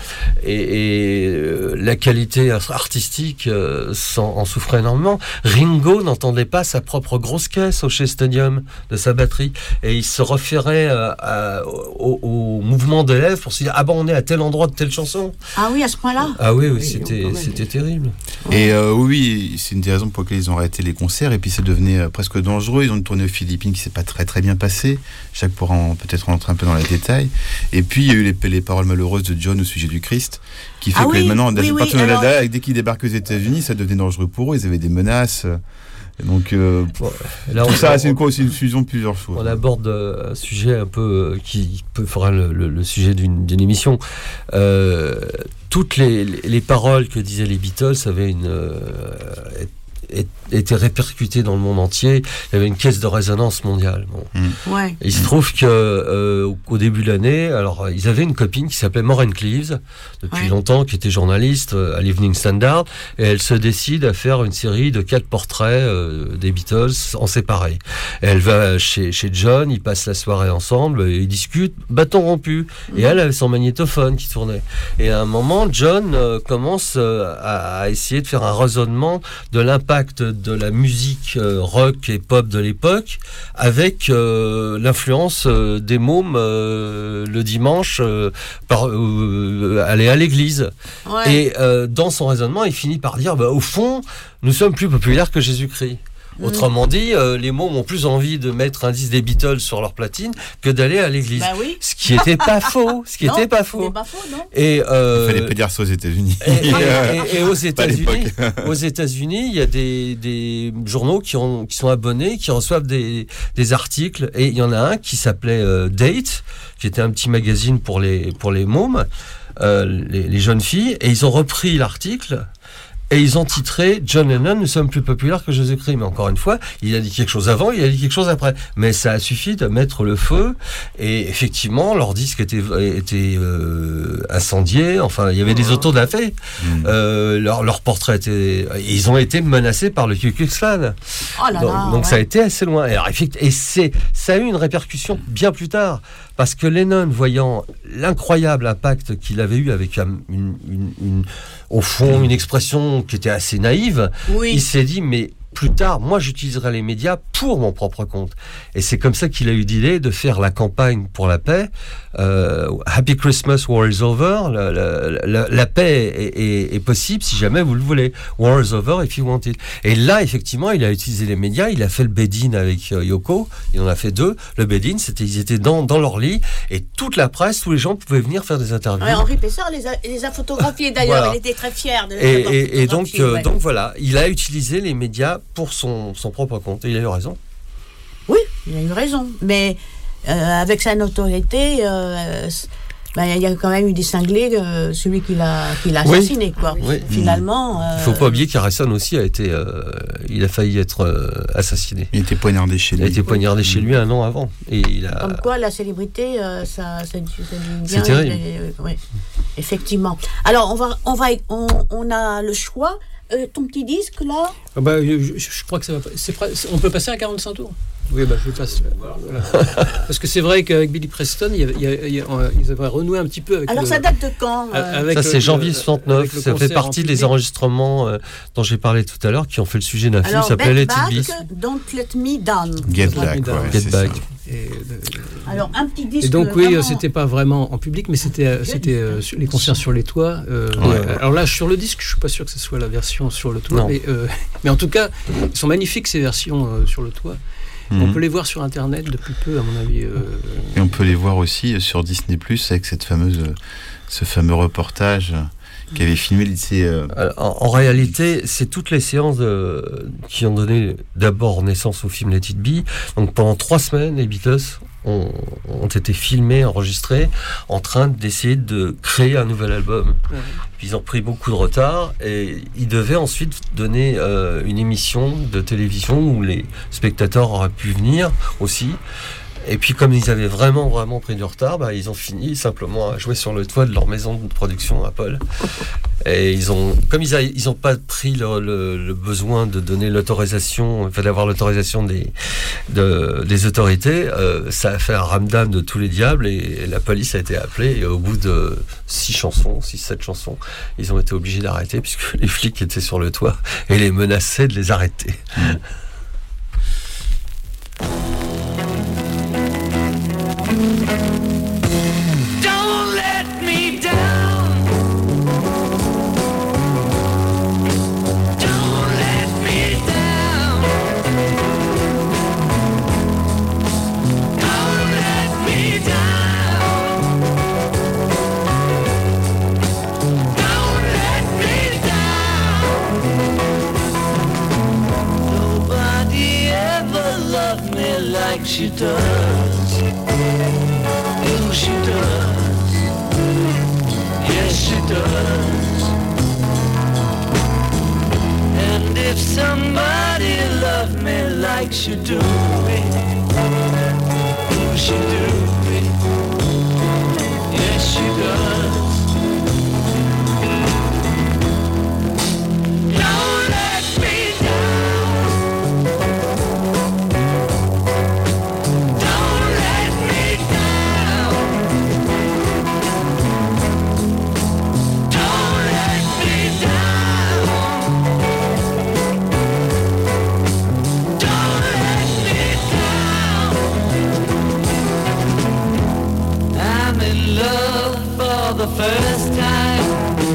et la qualité artistique en souffrait énormément. Ringo n'entendait pas sa propre grosse caisse au Shea Stadium de sa batterie et il se référait au mouvement des lèvres pour se dire on est à tel endroit de telle chanson. Ah oui, à ce point-là. Ah oui, c'était terrible. Et oui, c'est une des raisons pour lesquelles ils ont arrêté les concerts et puis ça devenait presque dangereux. Ils ont une tournée aux Philippines qui s'est pas très très bien passée. Jacques pourra peut-être rentrer un peu dans les détails. Et puis il y a eu les paroles malheureuses de John au sujet du Christ, qui fait que maintenant, dès qu'ils débarquent aux États-Unis, ça devenait dangereux pour eux. Ils avaient des menaces. Donc là, tout ça, c'est une fusion de plusieurs choses. On aborde un sujet un peu qui fera le sujet d'une émission. Toutes les paroles que disaient les Beatles avaient était répercuté dans le monde entier. Il y avait une caisse de résonance mondiale. Bon. Ouais. Il se trouve que au début de l'année, alors ils avaient une copine qui s'appelait Maureen Cleaves depuis longtemps, qui était journaliste à l'Evening Standard, et elle se décide à faire une série de 4 portraits des Beatles en séparé. Et elle va chez John, ils passent la soirée ensemble, et ils discutent, bâton rompu. Et elle avait son magnétophone qui tournait. Et à un moment, John commence à essayer de faire un raisonnement de l'impact de la musique rock et pop de l'époque avec l'influence des mômes le dimanche aller à l'église. Ouais. Et dans son raisonnement, il finit par dire au fond, nous sommes plus populaires que Jésus-Christ. Autrement dit, les mômes ont plus envie de mettre un disque des Beatles sur leur platine que d'aller à l'église. Bah oui. Ce qui n'était pas faux. C'était pas faux, non. Et il fallait pas dire ça aux États-Unis. Et aux États-Unis, il y a des journaux qui sont abonnés, qui reçoivent des articles. Et il y en a un qui s'appelait Date, qui était un petit magazine pour les mômes, les jeunes filles. Et ils ont repris l'article. Et ils ont titré John Lennon, nous sommes plus populaires que Jésus-Christ. Mais encore une fois, il a dit quelque chose avant, il a dit quelque chose après. Mais ça a suffi de mettre le feu. Et effectivement, leur disque était incendié. Enfin, il y avait des autodafés. Leur portrait était... Ils ont été menacés par le Ku Klux Klan. Donc ça a été assez loin. Et ça a eu une répercussion bien plus tard. Parce que Lennon, voyant l'incroyable impact qu'il avait eu avec au fond, une expression qui était assez naïve, il s'est dit, mais plus tard, moi j'utiliserai les médias pour mon propre compte. Et c'est comme ça qu'il a eu l'idée de faire la campagne pour la paix. Happy Christmas, War is over. La paix est possible si jamais vous le voulez. War is over if you want it. Et là, effectivement, il a utilisé les médias. Il a fait le bed-in avec Yoko. Il en a fait 2. Le bed-in, ils étaient dans leur lit et toute la presse, tous les gens pouvaient venir faire des interviews. Ouais, Henri Pessard les a photographiés d'ailleurs. Voilà. Il était très fier de les donc voilà, il a utilisé les médias pour son propre compte. Et il a eu raison. Oui, il a eu raison. Mais avec sa notoriété, il y a quand même eu des cinglés, celui qui l'a assassiné, quoi. Oui. Finalement. Il ne faut pas oublier qu'Harrison aussi il a failli être assassiné. Il était poignardé chez lui. Il a été poignardé chez lui 1 an avant. Et Comme quoi, la célébrité, ça dit bien. C'est terrible. Oui, effectivement. Alors, on a le choix. Ton petit disque là je crois que ça va. On peut passer à 45 tours. Oui, je passe. Voilà. Parce que c'est vrai qu'avec Billy Preston, ils avaient renoué un petit peu avec. Alors ça date de quand Ça c'est janvier 69. Ça fait partie des enregistrements dont j'ai parlé tout à l'heure, qui ont fait le sujet d'un film qui s'appelle Let It Be. Don't Let Me Down. Get Back. Alors un petit disque. Et donc vraiment... c'était pas vraiment en public, mais c'était les concerts sur les toits. Alors là, sur le disque, je suis pas sûr que ce soit la version sur le toit, mais en tout cas, ils sont magnifiques ces versions sur le toit. On peut les voir sur Internet depuis peu, à mon avis. Et on peut les voir aussi sur Disney+, avec ce fameux reportage qui avait filmé le lycée. En réalité, c'est toutes les séances qui ont donné d'abord naissance au film Let It Be. Donc pendant 3 semaines, les Beatles ont été filmés, enregistrés, en train d'essayer de créer un nouvel album. Puis ils ont pris beaucoup de retard et ils devaient ensuite donner une émission de télévision où les spectateurs auraient pu venir aussi. Et puis comme ils avaient vraiment pris du retard, ils ont fini simplement à jouer sur le toit de leur maison de production Apple. Et comme ils ont pas pris le besoin de donner l'autorisation, d'avoir l'autorisation des autorités, ça a fait un ramdam de tous les diables et la police a été appelée et au bout de 7 chansons, ils ont été obligés d'arrêter puisque les flics étaient sur le toit et les menaçaient de les arrêter. Don't let me down. Don't let me down. Don't let me down. Don't let me down. Nobody ever loved me like she does. She does, yes she does. And if somebody loved me like she do me, oh she do me, yes she does. Don't let me down. Don't let me down. The first time,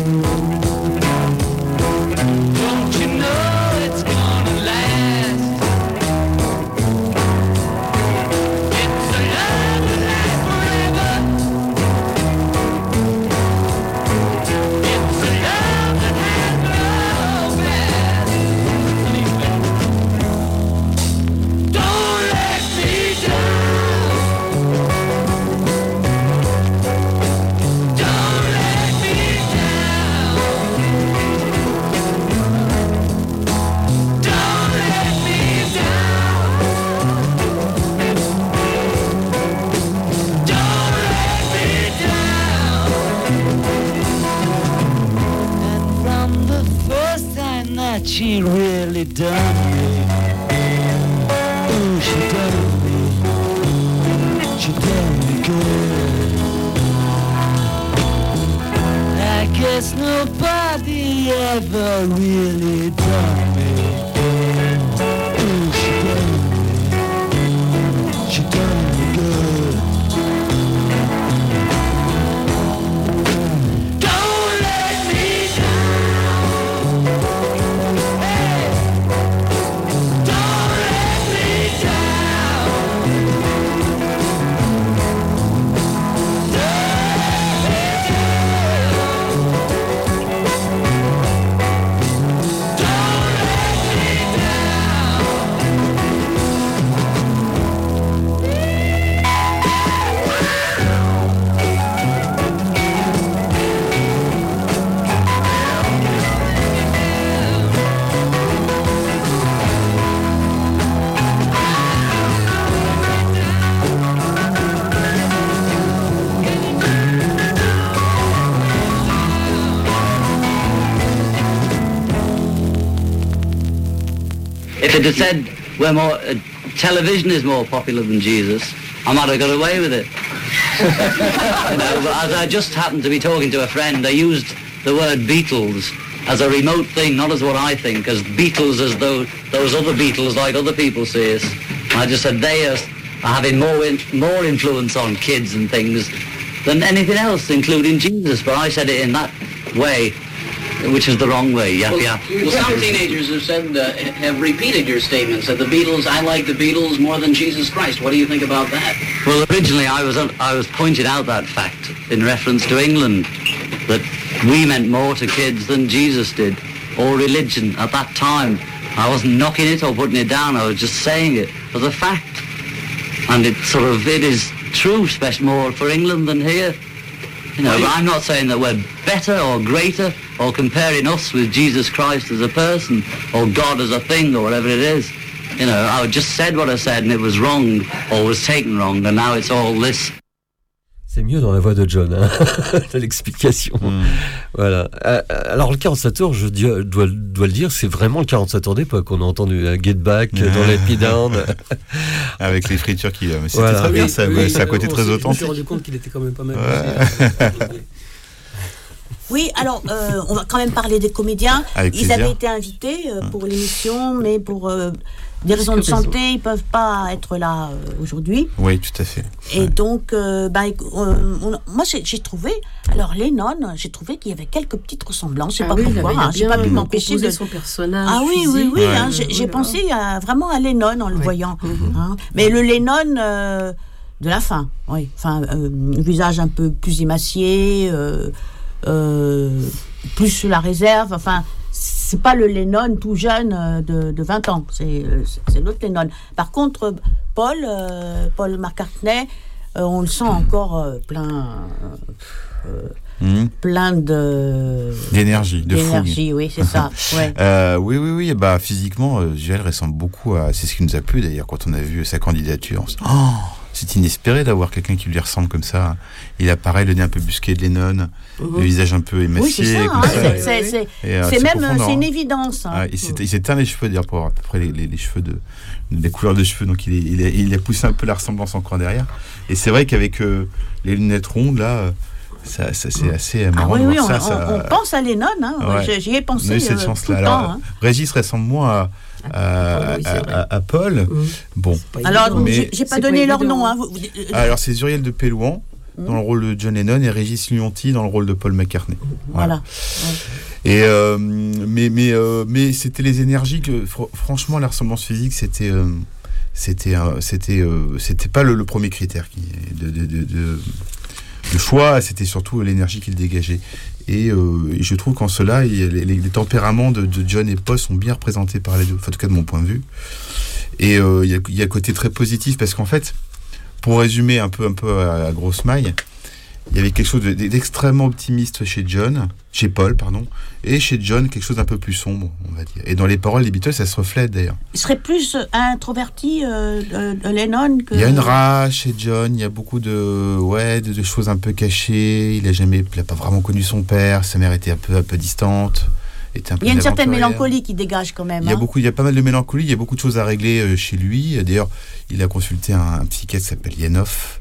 don't you know it's gonna last? It's a love that lasts forever. It's a love that has no past. Don't let me down. Don't let me she really done me. Oh, she done me. She done me good. I guess nobody ever really done me. Oh, she done me. She done me good. Don't let me down. Hey, don't let me down. Don't let me down. Don't let me If it had said we're more, television is more popular than Jesus, I might have got away with it. You know, but as I just happened to be talking to a friend, I used the word Beatles as a remote thing, not as what I think, as Beatles as though those other Beatles like other people see us. I just said they are having more influence on kids and things than anything else, including Jesus. But I said it in that way, which is the wrong way. Yeah. Well, some teenagers have said, have repeated your statement, said the Beatles, I like the Beatles more than Jesus Christ. What do you think about that? Well, originally I was pointing out that fact in reference to England, that we meant more to kids than Jesus did, or religion at that time. I wasn't knocking it or putting it down, I was just saying it as a fact. And it is true, especially more for England than here. You know, but I'm not saying that we're better or greater or comparing us with Jesus Christ as a person or God as a thing or whatever it is. You know, I just said what I said and it was wrong or was taken wrong and now it's all this. C'est mieux dans la voix de John, hein, de l'explication. Voilà. Alors le 45 tours, je dois le dire, c'est vraiment le 45 tours d'époque. On a entendu Get Back, Don't Let Me Down. Avec l'écriture qui... C'était très bien, ça a un côté très authentique. Je me suis rendu compte qu'il était quand même pas mal. Oui, alors, on va quand même parler des comédiens. Ils avaient été invités pour l'émission, mais pour des raisons de santé, ils ne peuvent pas être là aujourd'hui. Oui, tout à fait. Et donc, moi, j'ai trouvé, alors Lennon, j'ai trouvé qu'il y avait quelques petites ressemblances. Je ne sais pas pourquoi, je n'ai pas pu m'empêcher de... son personnage. Ah oui, oui, oui, hein, j'ai pensé vraiment à Lennon en le voyant. Hein. Mais le Lennon... de la fin, oui. Enfin, visage un peu plus émacié... plus sur la réserve, enfin c'est pas le Lennon tout jeune de 20 ans, c'est l'autre Lennon. Par contre Paul McCartney, on le sent encore plein d'énergie, de fougue. Oui, c'est ça. Ouais. Oui, bah physiquement, Joël ressemble beaucoup à... C'est ce qui nous a plu d'ailleurs quand on a vu sa candidature. On se dit, c'est inespéré d'avoir quelqu'un qui lui ressemble comme ça. Il apparaît, le nez un peu busqué de Lennon, le visage un peu émacié. Oui, c'est ça. C'est une évidence. Hein. Il s'est teint les cheveux d'ailleurs pour à peu près les cheveux les couleurs de cheveux. Donc il a poussé un peu la ressemblance encore derrière. Et c'est vrai qu'avec les lunettes rondes là. Ça, c'est assez marrant de voir ça. On pense à Lennon, hein. Ouais. J'y ai pensé tout le temps. Hein. Régis ressemble moins à Paul. Bon. Alors, j'ai pas donné leur nom. Hein. Alors, c'est Zuriel de Pellouan dans le rôle de John Lennon et Régis Lionti dans le rôle de Paul McCartney. Voilà. Et mais c'était les énergies que, franchement, la ressemblance physique, c'était pas le premier critère de choix, c'était surtout l'énergie qu'il dégageait. Et je trouve qu'en cela, les tempéraments de John et Paul sont bien représentés par les deux, en tout cas de mon point de vue. Et il y a un côté très positif, parce qu'en fait, pour résumer un peu à grosse maille, il y avait quelque chose d'extrêmement optimiste chez Paul, et chez John, quelque chose d'un peu plus sombre, on va dire. Et dans les paroles des Beatles, ça se reflète d'ailleurs. Il serait plus introverti de Lennon que... Il y a une rage chez John, il y a beaucoup de choses un peu cachées. Il a pas vraiment connu son père, sa mère était un peu distante. Il y a une certaine mélancolie qui dégage quand même. Il y a pas mal de mélancolie, il y a beaucoup de choses à régler chez lui. D'ailleurs, il a consulté un psychiatre qui s'appelle Yanoff.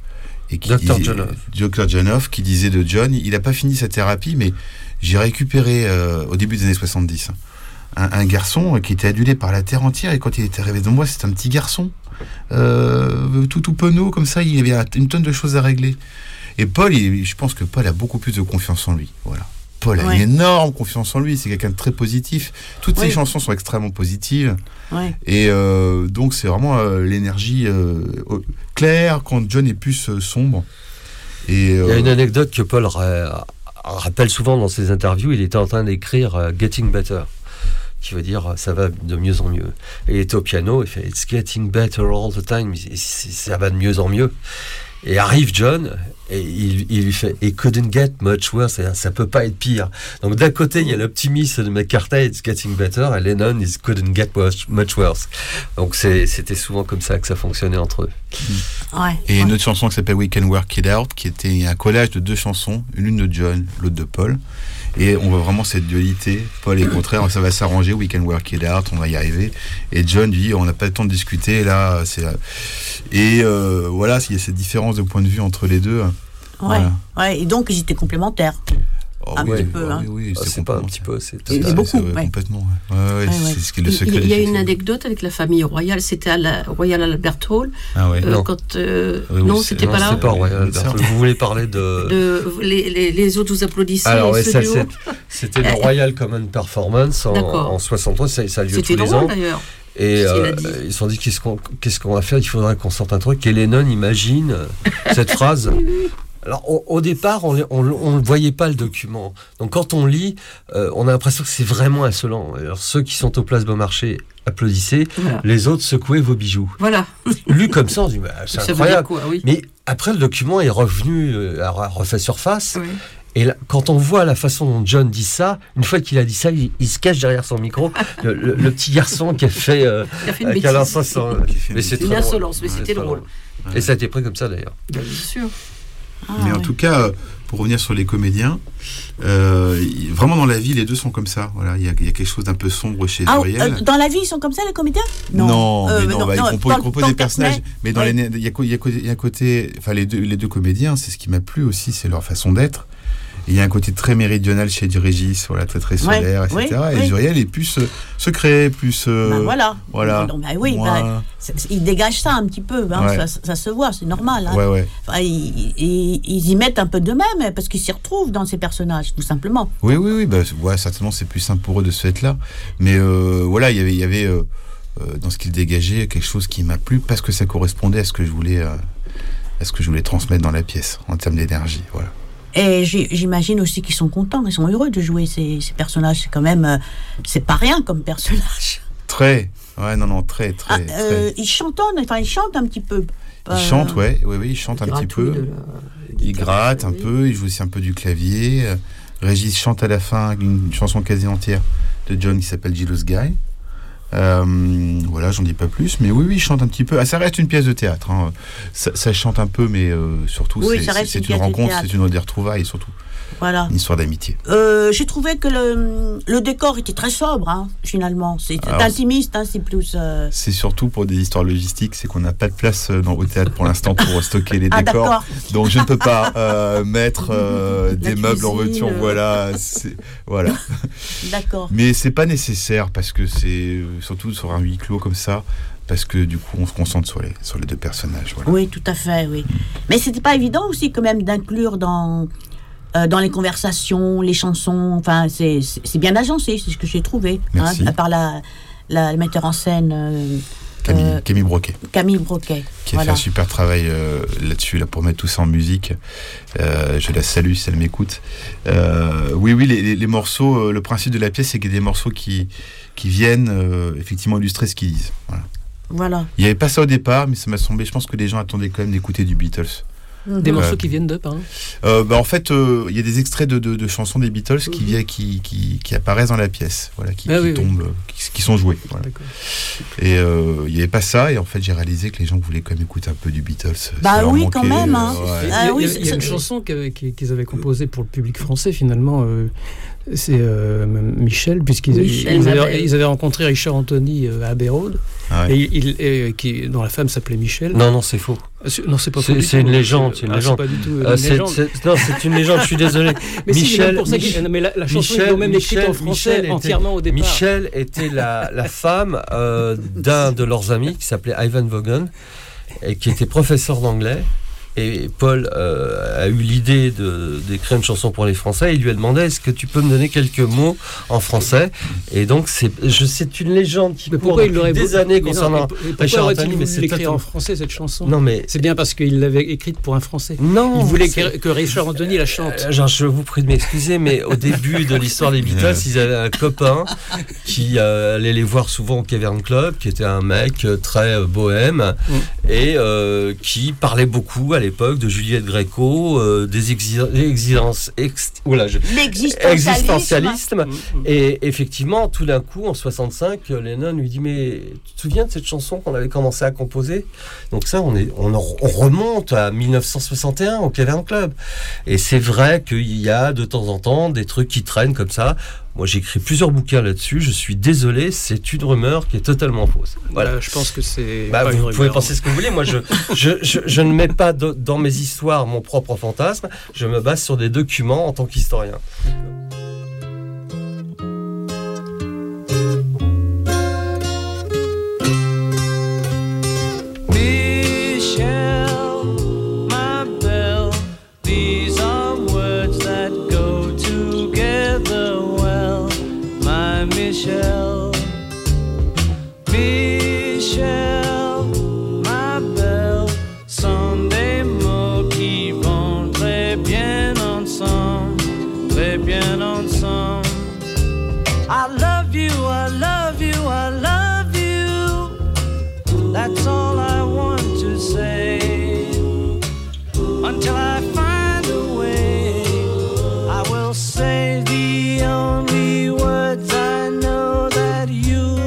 Dr. Janoff, qui disait de John, il n'a pas fini sa thérapie, mais j'ai récupéré au début des années 70 un garçon qui était adulé par la terre entière, et quand il était arrivé devant moi, c'était un petit garçon tout penaud comme ça. Il avait une tonne de choses à régler. Et Paul, je pense que Paul a beaucoup plus de confiance en lui. Voilà. Paul a une énorme confiance en lui, c'est quelqu'un de très positif. Toutes ses chansons sont extrêmement positives. Et donc c'est vraiment l'énergie claire quand John est plus sombre. Et, il y a une anecdote que Paul rappelle souvent dans ses interviews. Il était en train d'écrire Getting Better, qui veut dire ça va de mieux en mieux. Et il était au piano, il fait It's getting better all the time, ça va de mieux en mieux. Et arrive John, et il lui fait It couldn't get much worse, ça peut pas être pire. Donc d'un côté, il y a l'optimisme de McCartney, It's getting better, et Lennon, It couldn't get much worse. Donc c'était souvent comme ça que ça fonctionnait entre eux. Et une autre chanson qui s'appelle We Can Work It Out, qui était un collage de deux chansons, l'une de John, l'autre de Paul. Et on voit vraiment cette dualité. Paul est contraire, ça va s'arranger, we can work it out, on va y arriver. Et John dit, on n'a pas le temps de discuter, là, c'est là. Et voilà, il y a cette différence de point de vue entre les deux. Voilà. Et donc ils étaient complémentaires. Un petit peu. Oui, c'est pas un petit peu, c'est beaucoup. Complètement. C'est ce qui est le secret. Il y a une anecdote avec la famille royale, c'était à la Royal Albert Hall. Non, c'était pas là. C'est pas Royal Albert Hall. Vous voulez parler de les autres vous applaudissaient. Alors c'était le Royal Common Performance en 63, ça a lieu tous les ans. D'ailleurs. Et ils se sont dit qu'est-ce qu'on va faire, il faudrait qu'on sorte un truc. Et Lennon imagine cette phrase Alors, au départ, on ne voyait pas le document. Donc, quand on lit, on a l'impression que c'est vraiment insolent. Alors, ceux qui sont au Place Beaumarchais applaudissaient, voilà. Les autres secouaient vos bijoux. Voilà. Lu comme ça, on se dit, c'est incroyable. Quoi, oui. Mais après, le document est revenu, a refait surface. Oui. Et là, quand on voit la façon dont John dit ça, une fois qu'il a dit ça, il se cache derrière son micro. Le petit garçon qui a fait une bêtise. Mais c'est une insolence, mais c'était drôle. Et ça a été pris comme ça d'ailleurs. Bien sûr. Mais en tout cas, pour revenir sur les comédiens, vraiment dans la vie, les deux sont comme ça. Voilà, il y a quelque chose d'un peu sombre chez Zuriel. Dans la vie, ils sont comme ça, les comédiens ? Non, ils proposent des personnages. Mais dans il y a un côté, enfin les deux comédiens, c'est ce qui m'a plu aussi, c'est leur façon d'être. Il y a un côté très méridional chez du Régis, voilà, très solaire, etc. Et Zuriel est plus secret, plus... voilà. Donc, il dégage ça un petit peu, ça se voit, c'est normal. Hein. Enfin, ils y mettent un peu d'eux-mêmes, parce qu'ils s'y retrouvent dans ces personnages, tout simplement. Oui, certainement, c'est plus simple pour eux de se être là. Mais voilà, il y avait dans ce qu'il dégageait quelque chose qui m'a plu, parce que ça correspondait à ce que je voulais transmettre dans la pièce, en termes d'énergie, voilà. Et j'imagine aussi qu'ils sont contents, ils sont heureux de jouer ces personnages. C'est quand même, c'est pas rien comme personnage. Très. Ils chantent un petit peu. Ils chantent, ils chantent un petit peu. Ils grattent un peu, ils jouent aussi un peu du clavier. Régis chante à la fin une chanson quasi entière de John qui s'appelle Jealous Guy. Voilà, j'en dis pas plus, mais oui, chante un petit peu. Ça reste une pièce de théâtre. Hein. Ça chante un peu, mais surtout, c'est une rencontre, c'est une ode des retrouvailles, surtout. Voilà. Une histoire d'amitié. J'ai trouvé que le décor était très sobre, finalement. C'est intimiste, c'est plus... C'est surtout pour des histoires logistiques, c'est qu'on n'a pas de place au théâtre pour l'instant pour stocker les décors. D'accord. Donc je ne peux pas mettre des meubles en voiture. Voilà. D'accord. Mais c'est pas nécessaire parce que c'est surtout sur un huis clos comme ça. Parce que du coup, on se concentre sur les deux personnages. Voilà. Oui, tout à fait, oui. Mais c'était pas évident aussi quand même d'inclure dans les conversations, les chansons, enfin c'est bien agencé, c'est ce que j'ai trouvé, par la metteur en scène Camille Broquet. Qui a fait un super travail là-dessus, pour mettre tout ça en musique. Je la salue si elle m'écoute. Oui, les morceaux, le principe de la pièce, c'est qu'il y a des morceaux qui viennent effectivement illustrer ce qu'ils disent. Voilà. Il n'y avait pas ça au départ, mais ça m'a semblé, je pense que les gens attendaient quand même d'écouter du Beatles. Des morceaux qui viennent d'eux, pardon. En fait, il y a des extraits de chansons des Beatles qui apparaissent dans la pièce, voilà, qui tombent, qui sont joués. Voilà. Et il n'y avait pas ça, et en fait, j'ai réalisé que les gens voulaient quand même écouter un peu du Beatles. Quand même. Il y a une chanson qu'ils avaient composée pour le public français, finalement. C'est Michel, puisqu'ils avaient rencontré Richard Anthony à Abbey Road, dont la femme s'appelait Michel. Non, c'est faux. Non, c'est pas faux. C'est une légende. C'est pas du tout une légende. C'est une légende, je suis désolé. Mais mais la chanson est même écrite en français entièrement au départ. Michel était la femme d'un de leurs amis qui s'appelait Ivan Vaughan et qui était professeur d'anglais. Et Paul a eu l'idée d'écrire une chanson pour les Français. Il lui a demandé, est-ce que tu peux me donner quelques mots en français? Et donc, c'est une légende qui court depuis des années concernant Richard Anthony. Mais c'est l'écrire en français, cette chanson. Non, mais c'est bien parce qu'il l'avait écrite pour un Français. Non, il voulait que Richard Anthony la chante. Je vous prie de m'excuser, mais au début de l'histoire des Beatles, ils avaient un copain qui allait les voir souvent au Cavern Club, qui était un mec très bohème et qui parlait beaucoup à l'époque de Juliette Gréco, des existentialisme. Et effectivement, tout d'un coup, en 65, Lennon lui dit, mais tu te souviens de cette chanson qu'on avait commencé à composer? Donc ça, on remonte à 1961 au Cavern Club. Et c'est vrai qu'il y a de temps en temps des trucs qui traînent comme ça. Moi, j'ai écrit plusieurs bouquins là-dessus. Je suis désolé, c'est une rumeur qui est totalement fausse. Voilà. Je pense que c'est. Vous pouvez penser ce que vous voulez. Moi, je ne mets pas dans mes histoires mon propre fantasme. Je me base sur des documents en tant qu'historien. Michel, ma belle, Sunday mo qui vont très très bien ensemble. I love you, I love you, I love you. That's all I want to say. Until I find a way, I will say the only words I know that you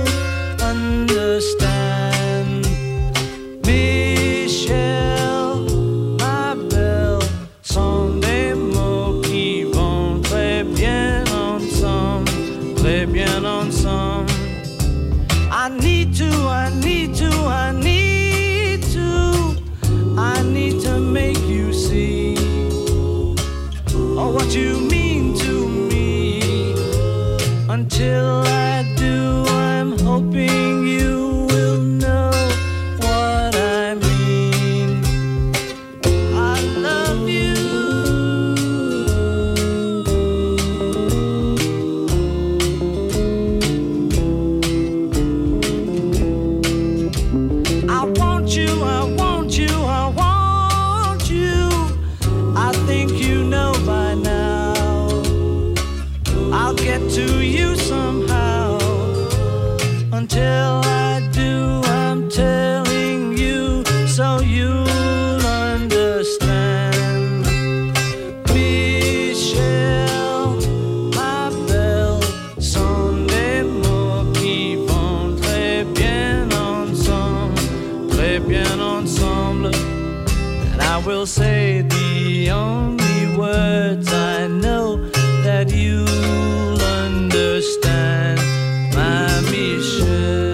understand. Michel, ma belle, sont des mots qui vont très bien ensemble, très bien ensemble. I need to, I need to, I need to, I need to make you see oh, what you mean to me. Until I do, I'm hoping you will know what I mean. I love you. I want you, I want you, I want you. I think you know by now. I'll get to you somehow. Until I do, I'm telling you so you'll understand. Michel, ma belle, sont des mots qui vont très bien ensemble, très bien ensemble. And I will say the only words I know that you'll understand, my Michel.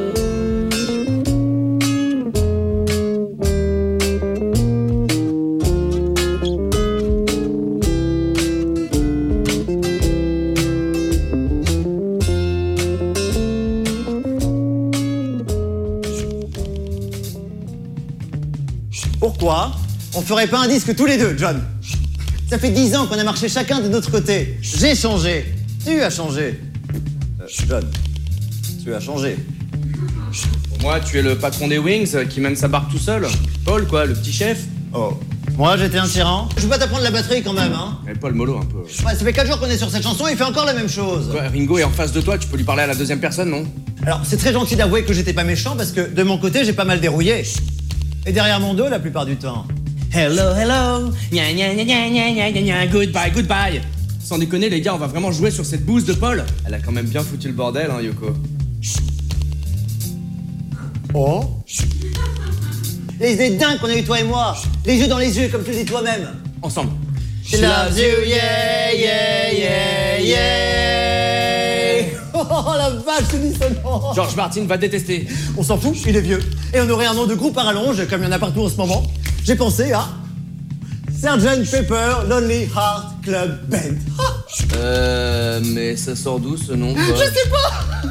Pourquoi on ferait pas un disque tous les deux, John? Ça fait 10 ans qu'on a marché chacun de notre côté. J'ai changé. Tu as changé. John, tu as changé. Pour moi, tu es le patron des Wings qui mène sa barque tout seul. Paul, quoi, le petit chef. Oh. Moi, j'étais un tyran. Je vais pas t'apprendre la batterie quand même, hein. Mais Paul mollo un peu. Ouais, ça fait 4 jours qu'on est sur cette chanson et il fait encore la même chose. Quoi, Ringo est en face de toi, tu peux lui parler à la deuxième personne, non? Alors, c'est très gentil d'avouer que j'étais pas méchant parce que de mon côté, j'ai pas mal dérouillé. Et derrière mon dos, la plupart du temps. Hello, hello, gna gna gna gna gna gna gna, goodbye, goodbye. Sans déconner, les gars, on va vraiment jouer sur cette bouse de Paul. Elle a quand même bien foutu le bordel, hein, Yoko. Oh. Les idées dingues qu'on a eu toi et moi. Les yeux dans les yeux, comme tu le dis toi-même. Ensemble. She loves you, yeah, yeah, yeah, yeah. Oh la vache, c'est dissonant. George Martin va détester. On s'en fout, il est vieux. Et on aurait un nom de groupe à rallonge, comme il y en a partout en ce moment. J'ai pensé à Sgt Pepper Lonely Heart Club Band. Mais ça sort d'où ce nom, quoi? Je sais pas.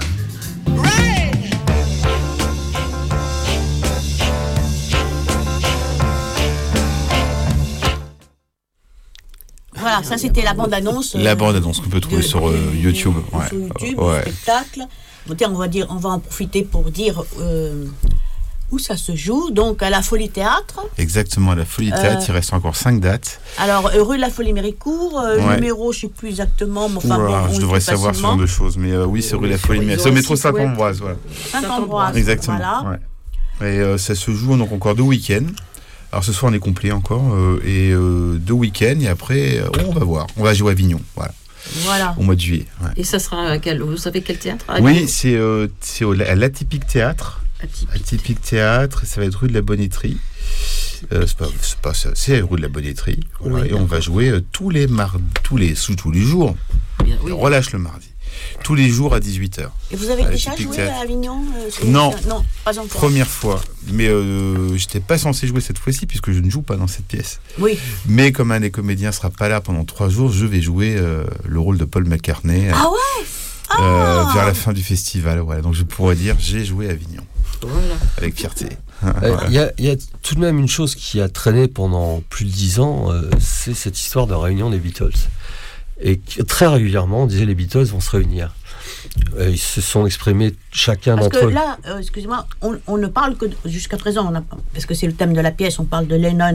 Voilà, ça c'était la bande-annonce. La bande-annonce qu'on peut trouver sur YouTube. Ouais. Sur YouTube, ouais. spectacle. On va en profiter pour dire où ça se joue. Donc à la Folie Théâtre. Exactement, à la Folie Théâtre, il reste encore 5 dates. Alors rue de la Folie Méricourt, numéro je ne sais plus exactement. Mais enfin, bon, je devrais savoir ce genre de choses, mais oui, c'est rue de la Folie Méricourt. C'est au métro Saint-Ambroise. Voilà. Saint-Ambroise. Exactement. Voilà. Ouais. Et ça se joue donc encore 2 week-ends. Alors ce soir on est complet encore, et 2 week-ends, et après on va voir. On va jouer à Avignon, voilà. Au mois de juillet. Ouais. Et ça sera à vous savez quel théâtre? Oui, c'est à l'Atypique Théâtre. Atypique Théâtre, ça va être rue de la Bonneterie. C'est rue de la Bonneterie. Voilà, oui, et on va jouer tous les jours. Bien, oui. On relâche le mardi. Tous les jours à 18h. Et vous avez déjà joué à Avignon? Non, pas encore. Première fois. Mais je n'étais pas censé jouer cette fois-ci puisque je ne joue pas dans cette pièce. Oui. Mais comme un des comédiens ne sera pas là pendant 3 jours, je vais jouer le rôle de Paul McCartney. Ah ouais. Vers la fin du festival. Voilà. Donc je pourrais dire j'ai joué à Avignon. Voilà. Avec fierté. Il y a tout de même une chose qui a traîné pendant plus de 10 ans, c'est cette histoire de réunion des Beatles. Et très régulièrement, on disait les Beatles vont se réunir. Ils se sont exprimés chacun d'entre eux. Parce que là, excusez-moi, on ne parle que jusqu'à présent, parce que c'est le thème de la pièce, on parle de Lennon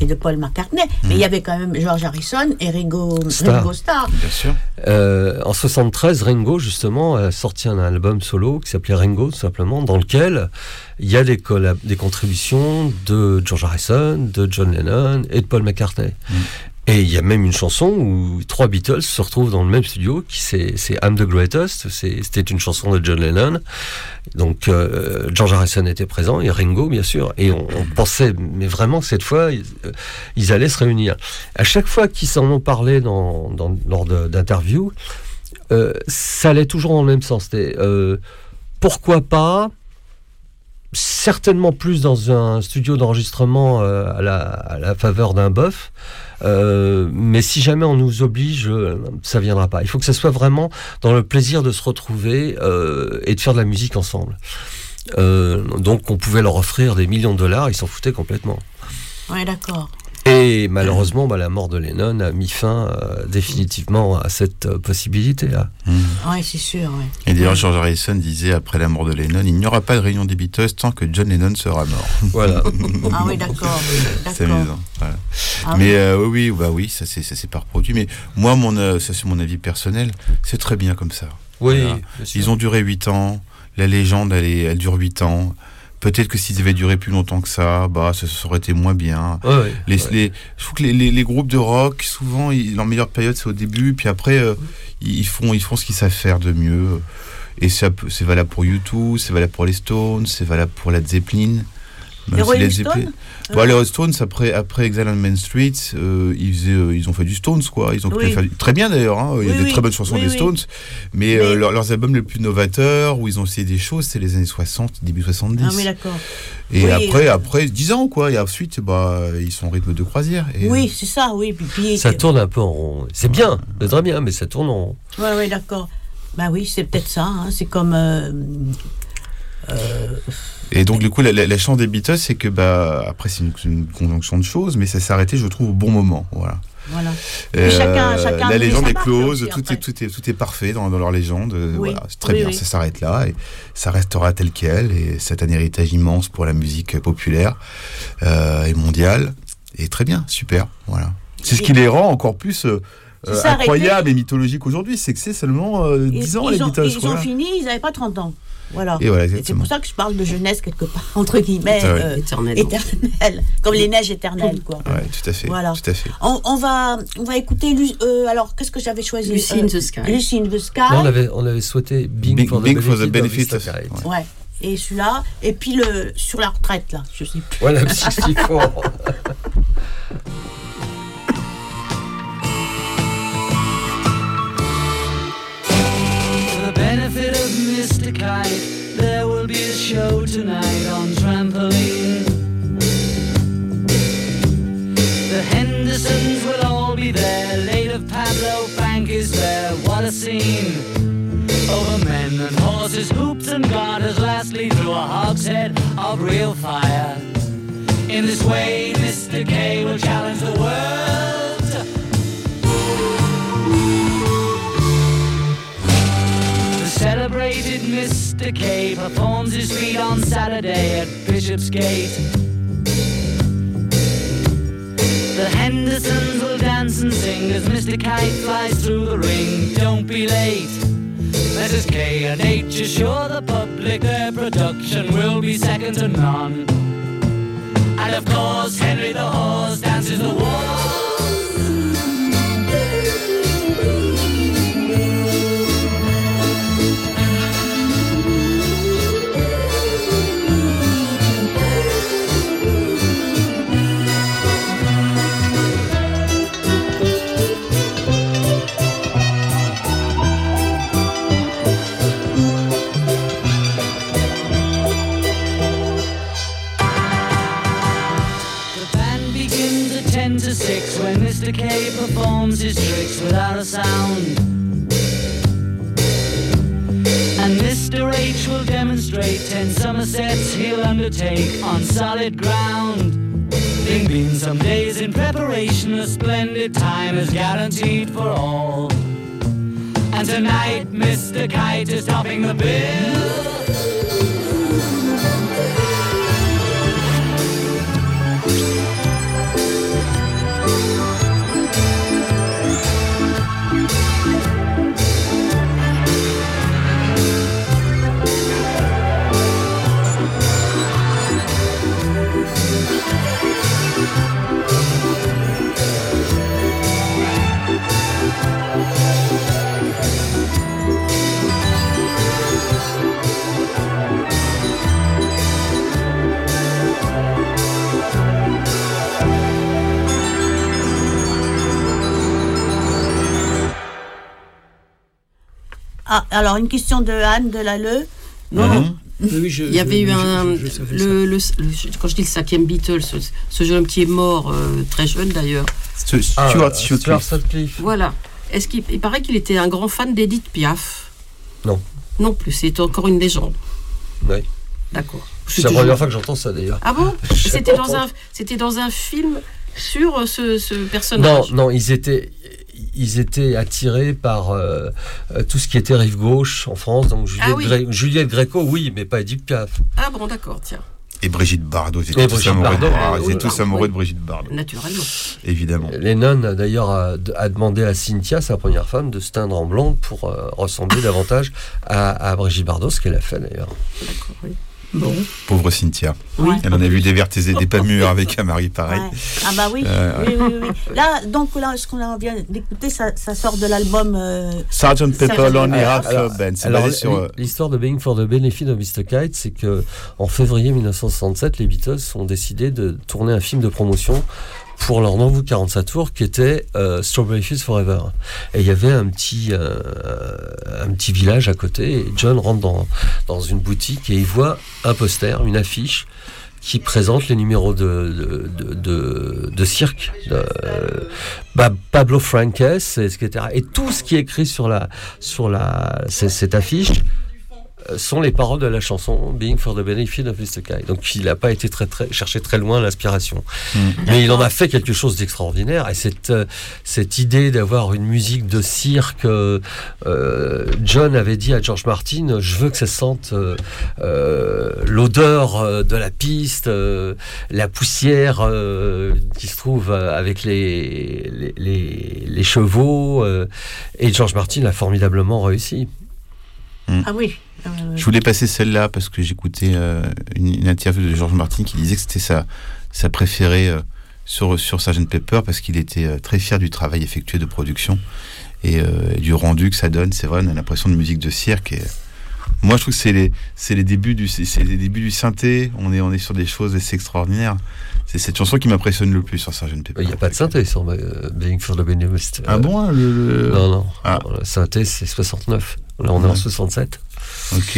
et de Paul McCartney, mais il y avait quand même George Harrison et Ringo Starr. Bien sûr. En 73, Ringo, justement, a sorti un album solo qui s'appelait Ringo, tout simplement, dans lequel il y a des contributions de George Harrison, de John Lennon et de Paul McCartney. Et il y a même une chanson où 3 Beatles se retrouvent dans le même studio, c'est I'm the Greatest, c'était une chanson de John Lennon. Donc George Harrison était présent, et Ringo bien sûr, et on pensait, mais vraiment cette fois, ils allaient se réunir. À chaque fois qu'ils s'en ont parlé lors d'interviews, ça allait toujours dans le même sens. C'était pourquoi pas, certainement plus dans un studio d'enregistrement à la faveur d'un bœuf, mais si jamais on nous oblige, ça viendra pas. Il faut que ça soit vraiment dans le plaisir de se retrouver et de faire de la musique ensemble. Donc on pouvait leur offrir des millions de dollars, ils s'en foutaient complètement. Ouais, d'accord. Et malheureusement, la mort de Lennon a mis fin définitivement à cette possibilité-là. Oui, c'est sûr. Ouais. Et d'ailleurs, George Harrison disait après la mort de Lennon, il n'y aura pas de réunion des Beatles tant que John Lennon sera mort. Voilà. Ah oui, d'accord. C'est amusant. Voilà. Mais oui, ça s'est pas reproduit. Mais moi, ça c'est mon avis personnel, c'est très bien comme ça. Oui. Voilà. Ils ont duré 8 ans. La légende, elle dure 8 ans. Peut-être que s'ils avaient duré plus longtemps que ça, ça aurait été moins bien. Je trouve que les groupes de rock, souvent, leur meilleure période, c'est au début, puis après, ils font ce qu'ils savent faire de mieux. Et c'est valable pour U2, c'est valable pour les Stones, c'est valable pour Led Zeppelin. Les Rolling Stones les Rolling Stones, après Exile on Main Street, ils ont fait du Stones, quoi. Ils ont fait très bien d'ailleurs. Hein. Il y a des très bonnes chansons des Stones, mais leurs albums les plus novateurs, où ils ont essayé des choses, c'est les années 60, début 70. Ah oui, d'accord. Et après 10 ans, quoi. Et ensuite, ils sont en rythme de croisière. Et, oui, c'est ça, oui. Puis, ça tourne un peu en rond. C'est bien, c'est très bien, mais ça tourne en rond. Oui, d'accord. Oui, c'est peut-être ça. Hein. C'est comme... Et donc, du coup, la chance des Beatles, c'est que, après, c'est une conjonction de choses, mais ça s'est arrêté, je trouve, au bon moment. Voilà. Chacun la légende est close, tout est parfait dans leur légende. Voilà, c'est très bien, ça s'arrête là, et ça restera tel quel, et c'est un héritage immense pour la musique populaire et mondiale. Et très bien, super. Voilà. C'est ce qui les rend encore plus... incroyable et mythologique aujourd'hui, c'est que c'est seulement 10 ans les Beatles. Ils ont fini, ils n'avaient pas 30 ans. Voilà. Et voilà, c'est pour ça que je parle de jeunesse quelque part, entre guillemets, éternelle, comme les neiges éternelles, quoi. Ouais, tout à fait. Voilà. Tout à fait. On va écouter. Alors, qu'est-ce que j'avais choisi? Lucy in the Sky. Lucy in the Sky. Non, on avait souhaité Bing for the Benefit of It. Ouais. Et celui-là, et puis sur la retraite là, je sais plus. Voilà, 64. Benefit of Mr. Kite, there will be a show tonight on trampoline. The Hendersons will all be there, late of Pablo Frank is there, what a scene. Over men and horses, hoops and garters, lastly through a hogshead of real fire. In this way, Mr. K will challenge the world. Celebrated Mr. K performs his feat on Saturday at Bishopsgate. The Hendersons will dance and sing as Mr. Kite flies through the ring. Don't be late. Mrs. K and H assure the public their production will be second to none. And of course Henry the Horse dances the waltz. When Mr. K performs his tricks without a sound, and Mr. H will demonstrate 10 somersets he'll undertake on solid ground. Being been some days in preparation, a splendid time is guaranteed for all. And tonight Mr. Kite is topping the bill. Ah, alors une question de Anne de Lalleux. Non. Il y avait eu quand je dis le 5e Beatles, ce jeune homme qui est mort très jeune d'ailleurs. Stuart Sutcliffe. Voilà. Est-ce qu'il paraît qu'il était un grand fan d'Edith Piaf? Non. Non plus, c'est encore une légende. Oui. D'accord. C'est la première fois que j'entends ça d'ailleurs. Ah bon? C'était dans un film sur ce personnage. Non, ils étaient attirés par tout ce qui était rive gauche en France. Donc Juliette Gréco, oui, mais pas Edith Piaf. Ah bon, d'accord, tiens. Et Brigitte Bardot, ils étaient tous amoureux de Brigitte Bardot. Naturellement. Évidemment. Lennon, d'ailleurs, a demandé à Cynthia, sa première femme, de se teindre en blonde pour ressembler davantage à Brigitte Bardot, ce qu'elle a fait d'ailleurs. D'accord, oui. Bon. Pauvre Cynthia. Oui. Elle en a vu des vertes et des pas mûres avec un mari pareil. Ouais. Ah bah oui. Oui. Là, ce qu'on vient d'écouter, ça sort de l'album Sgt. Pepper Lonely Hearts Band. C'est basé sur l'histoire de Being for the Benefit of Mr. Kite, c'est que en février 1967, les Beatles ont décidé de tourner un film de promotion pour leur nouveau 45 tours qui était Strawberry Fields Forever. Et il y avait un petit village à côté, et John rentre dans une boutique et il voit un poster, une affiche qui présente les numéros de cirque de Pablo Franques, etc. Et tout ce qui est écrit sur cette affiche sont les paroles de la chanson Being for the Benefit of Mr. Kite. Donc il n'a pas été cherché très loin l'inspiration. Mais il en a fait quelque chose d'extraordinaire. Et cette idée d'avoir une musique de cirque, John avait dit à George Martin, je veux que ça sente l'odeur de la piste, la poussière qui se trouve avec les chevaux. Et George Martin a formidablement réussi. Ah oui. Je voulais passer celle-là parce que j'écoutais une interview de George Martin qui disait que c'était sa préférée sur Sgt. Pepper parce qu'il était très fier du travail effectué de production et du rendu que ça donne. C'est vrai, on a l'impression de musique de cirque. Et moi, je trouve que c'est les débuts du synthé. On est sur des choses assez extraordinaires. C'est cette chanson qui m'impressionne le plus sur Sgt. Pepper. Il n'y a pas de synthé sur Being for the Benefit. Ah bon Non. Ah. Le synthé, c'est 69. Là, on est en 67. Ok.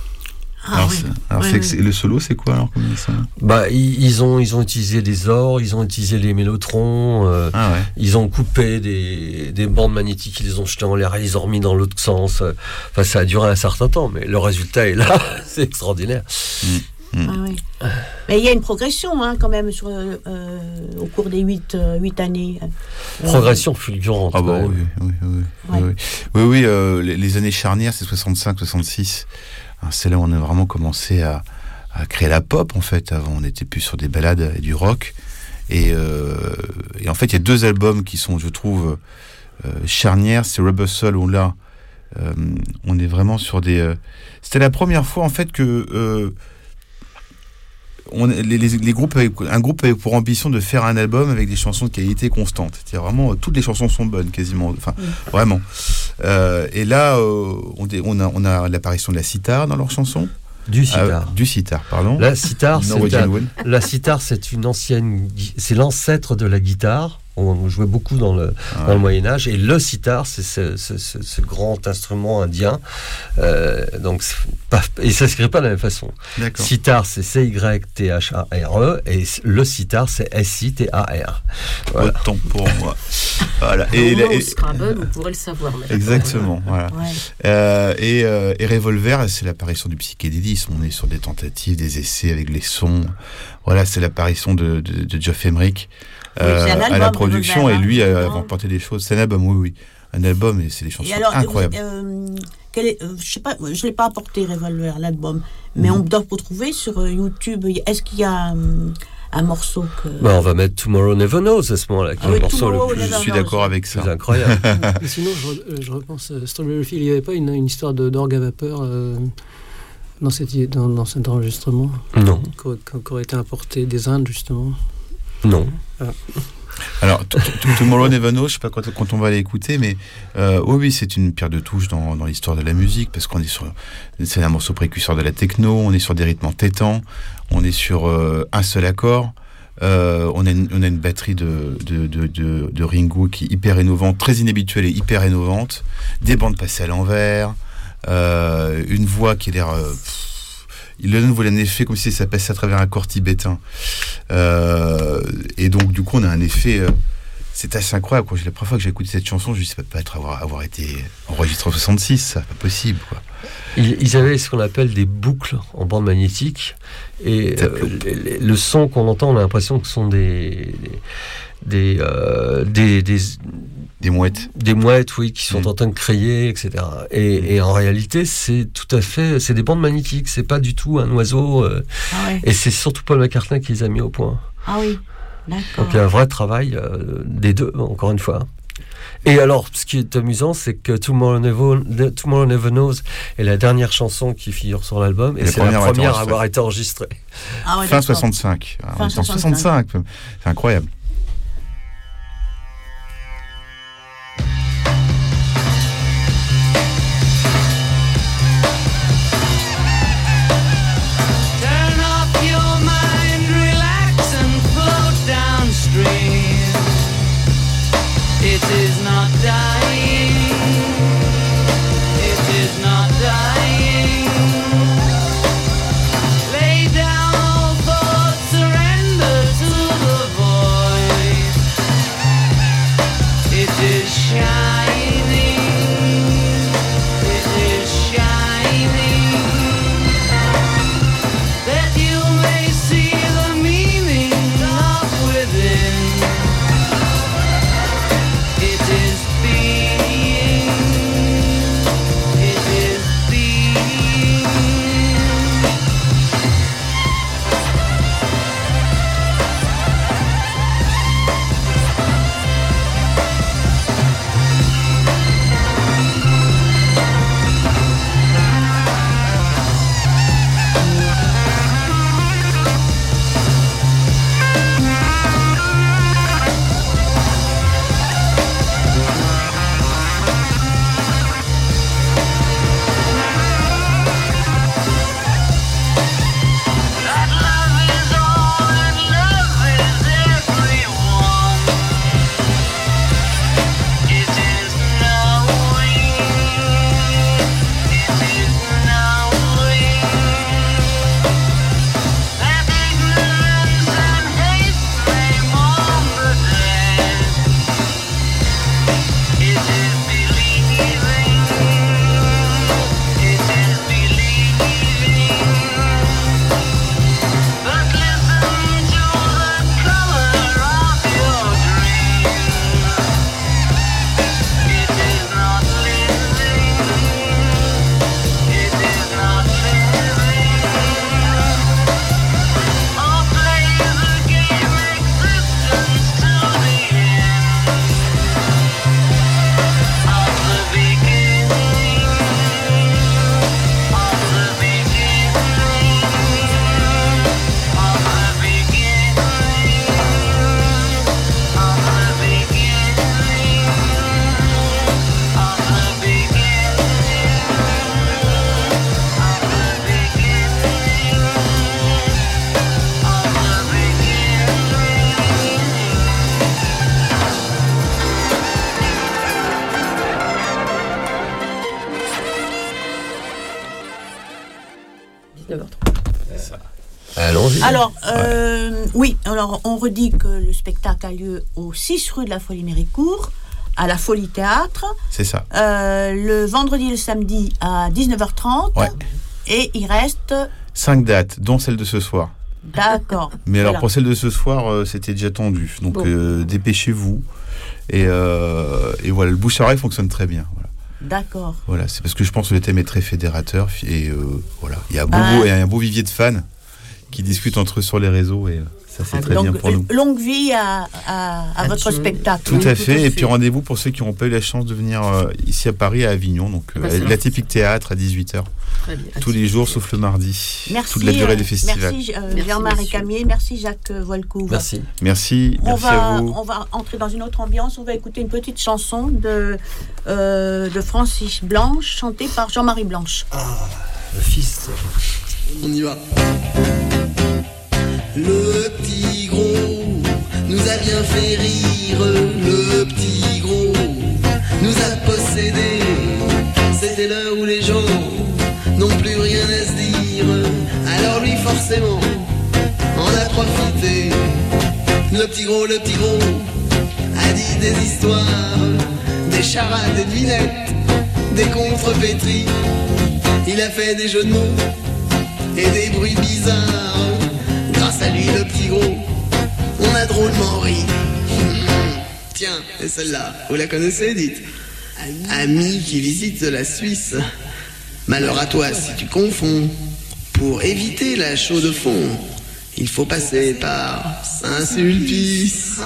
Le solo, c'est quoi alors comme ça ? Ils ont utilisé des ors, ils ont utilisé les mélotrons, ils ont coupé des bandes magnétiques, ils les ont jetées en l'air, ils les ont remis dans l'autre sens. Enfin, ça a duré un certain temps, mais le résultat est là. C'est extraordinaire. Ah oui. Mais il y a une progression quand même au cours des 8 années. Progression fulgurante. Ah bah oui. Les années charnières, c'est 65-66. C'est là où on a vraiment commencé à créer la pop en fait. Avant, on n'était plus sur des ballades et du rock. Et en fait, il y a 2 albums qui sont, je trouve, charnières. C'est Rubber Soul où là, on est vraiment sur des. C'était la première fois en fait que un groupe avait pour ambition de faire un album avec des chansons de qualité constante. C'est-à-dire vraiment toutes les chansons sont bonnes quasiment. Enfin, vraiment. Et là, on a l'apparition de la sitar dans leurs chansons. Du sitar. Du sitar, pardon. La sitar, c'est l'ancêtre de la guitare. On jouait beaucoup dans le Moyen-Âge. Et le sitar, c'est ce grand instrument indien. Et ça ne s'écrit pas de la même façon. D'accord. Sitar, c'est C-Y-T-H-A-R-E. Et le sitar, c'est S-I-T-A-R. Voilà. Autant pour moi. Voilà. Et Scrabble, vous pourrez le savoir. Exactement. Voilà. Et Revolver, c'est l'apparition du psychédélisme. On est sur des tentatives, des essais avec les sons. Voilà, c'est l'apparition de Geoff Emerick. À la production et lui a remporté des choses. C'est un album, oui. Un album et c'est des chansons incroyables. Je sais pas, je l'ai pas apporté Revolver l'album, mais on doit retrouver sur YouTube. Est-ce qu'il y a un morceau que on va mettre Tomorrow Never Knows à ce moment-là, qui est le morceau le plus. Je suis d'accord avec ça. C'est incroyable. Mais sinon, je repense Strawberry Fields. Il n'y avait pas une histoire d'orgue à vapeur dans cet enregistrement. Non. Qui aurait été importé des Indes justement. Non. Alors, Tomorrow Never Knows, je sais pas quand on va l'écouter, mais oui, c'est une pierre de touche dans l'histoire de la musique, parce qu'on est c'est un morceau précurseur de la techno, on est sur des rythmes entêtants, on est sur un seul accord, on a une batterie de Ringo qui est hyper innovante, très inhabituelle et hyper innovante, des bandes passées à l'envers, une voix qui a l'air... Lennon voulait un effet comme si ça passait à travers un corps tibétain. Et donc, du coup, on a un effet... c'est assez incroyable. La première fois que j'ai écouté cette chanson, je me suis dit, ça peut pas avoir été enregistré en 66, ça, pas possible, quoi. Ils avaient ce qu'on appelle des boucles en bande magnétique, et le son qu'on entend, on a l'impression que ce sont des mouettes. Des mouettes, oui, qui sont en train de crier, etc. Et en réalité, c'est des bandes magnétiques, c'est pas du tout un oiseau. Et c'est surtout Paul McCartney qui les a mis au point. Ah oui, d'accord. Donc il y a un vrai travail des deux, encore une fois. Et alors, ce qui est amusant, c'est que Tomorrow Never Knows est la dernière chanson qui figure sur l'album, et c'est la première à avoir été enregistrée. Ah ouais, fin 65. Fin 65. C'est incroyable. It is not dying. It is not dying. Lay down all thoughts, surrender to the void. It is shining. It is shining. That you may see the meaning of within. Alors, oui, alors on redit que le spectacle a lieu au 6 rue de la Folie-Méricourt, à la Folie Théâtre. C'est ça. Le vendredi et le samedi à 19h30. Ouais. Et il reste... 5 dates, dont celle de ce soir. D'accord. Mais alors, pour celle de ce soir, c'était déjà tendu. Donc, dépêchez-vous. Et voilà, le bouche-à-oreille fonctionne très bien. Voilà. D'accord. Voilà, c'est parce que je pense que le thème est très fédérateur. Et voilà, il y a un beau vivier de fans qui discutent entre eux sur les réseaux. Et ça, c'est très bien pour nous. Longue vie à votre spectacle. Tout à fait. Et puis rendez-vous pour ceux qui n'ont pas eu la chance de venir ici à Paris, à Avignon. Donc, l'Atypique Théâtre à 18h. Tous les jours, sauf le mardi. Merci. Toute la durée du festival. Merci Jean-Marie Camier. Merci Jacques Volcourt. Merci. Merci à vous. On va entrer dans une autre ambiance. On va écouter une petite chanson de Francis Blanche, chantée par Jean-Marie Blanche. Ah, le fils. On y va. Le petit gros nous a bien fait rire. Le petit gros nous a possédés. C'était là où les gens forcément en a profité. Le petit gros a dit des histoires, des charades, des devinettes, des contrepétries. Il a fait des jeux de mots et des bruits bizarres. Grâce à lui, le petit gros, on a drôlement ri. Tiens, et celle-là, vous la connaissez, dites? Ami qui visite la Suisse. Malheur à toi si tu confonds. Pour éviter la chaux de fond, il faut passer par Saint-Sulpice.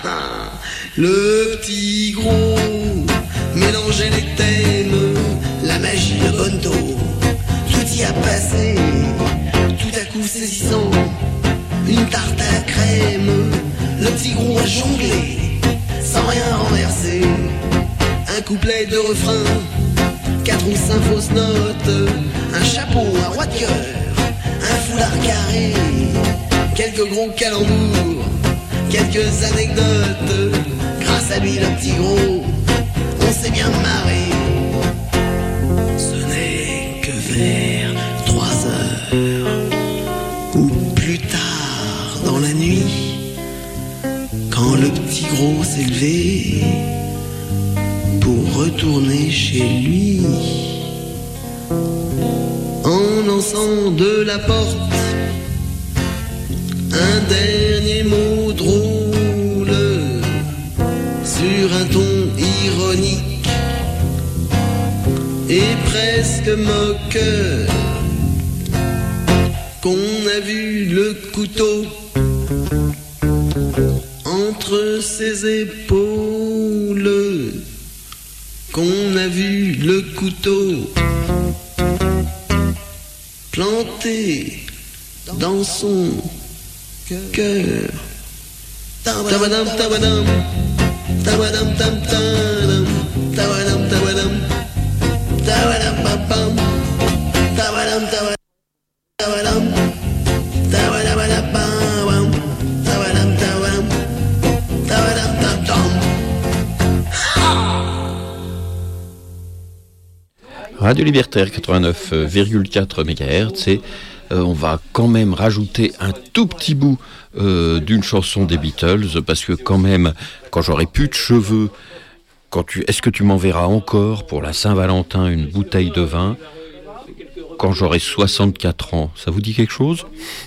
Le petit gros mélanger les thèmes, la magie de Bonto, tout y a passé. Tout à coup saisissant, une tarte à la crème. Le petit gros a jonglé sans rien renverser. Un couplet de refrain, 4 ou 5 fausses notes, un chapeau, un roi de cœur, un foulard carré, quelques gros calembours, quelques anecdotes. Grâce à lui, le petit gros, on s'est bien marré. Ce n'est que vers 3 heures ou plus tard dans la nuit, quand le petit gros s'est levé pour retourner chez lui, en lançant de la porte un dernier mot drôle sur un ton ironique et presque moqueur, qu'on a vu le couteau entre ses épaules, qu'on a vu le couteau planté dans son cœur. Tabadam, tabadam, tabadam, tam, tadam, tabadam, tabadam, tabadam, babam, tabadam, tabadam, tabadam, tabadam, babam, tabadam, tabadam, tabadam, tam, tam. Radio Libertaire 89,4 MHz et on va quand même rajouter un tout petit bout d'une chanson des Beatles parce que quand même, quand j'aurai plus de cheveux, est-ce que tu m'enverras encore pour la Saint-Valentin une bouteille de vin quand j'aurai 64 ans? Ça vous dit quelque chose ?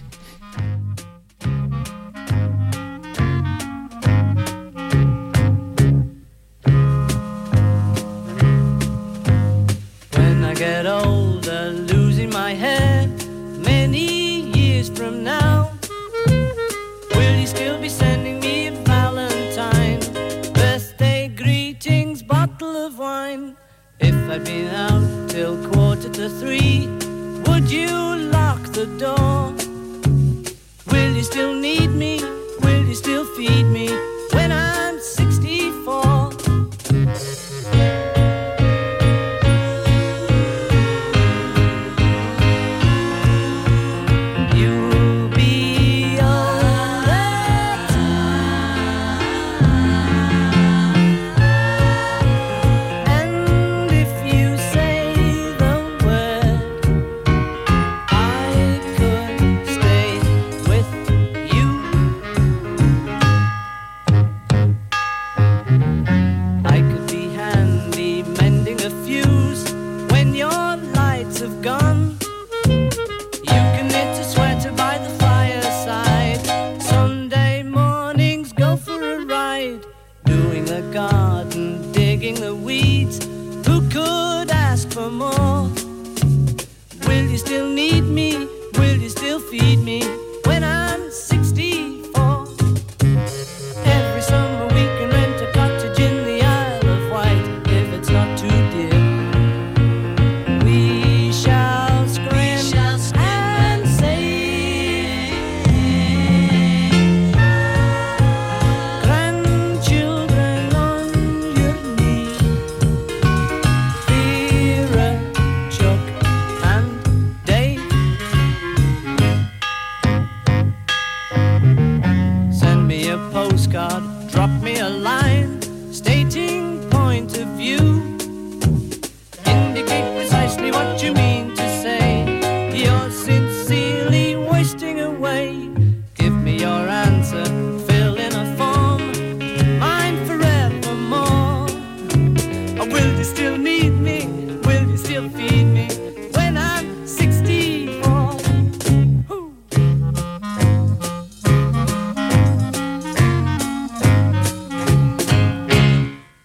Get older, losing my hair many years from now. Will you still be sending me a Valentine, birthday greetings, bottle of wine? If I'd been out till 2:45, would you lock the door? Will you still need me? Will you still feed me when I'm 64? Will you still need me? Will you still feed me?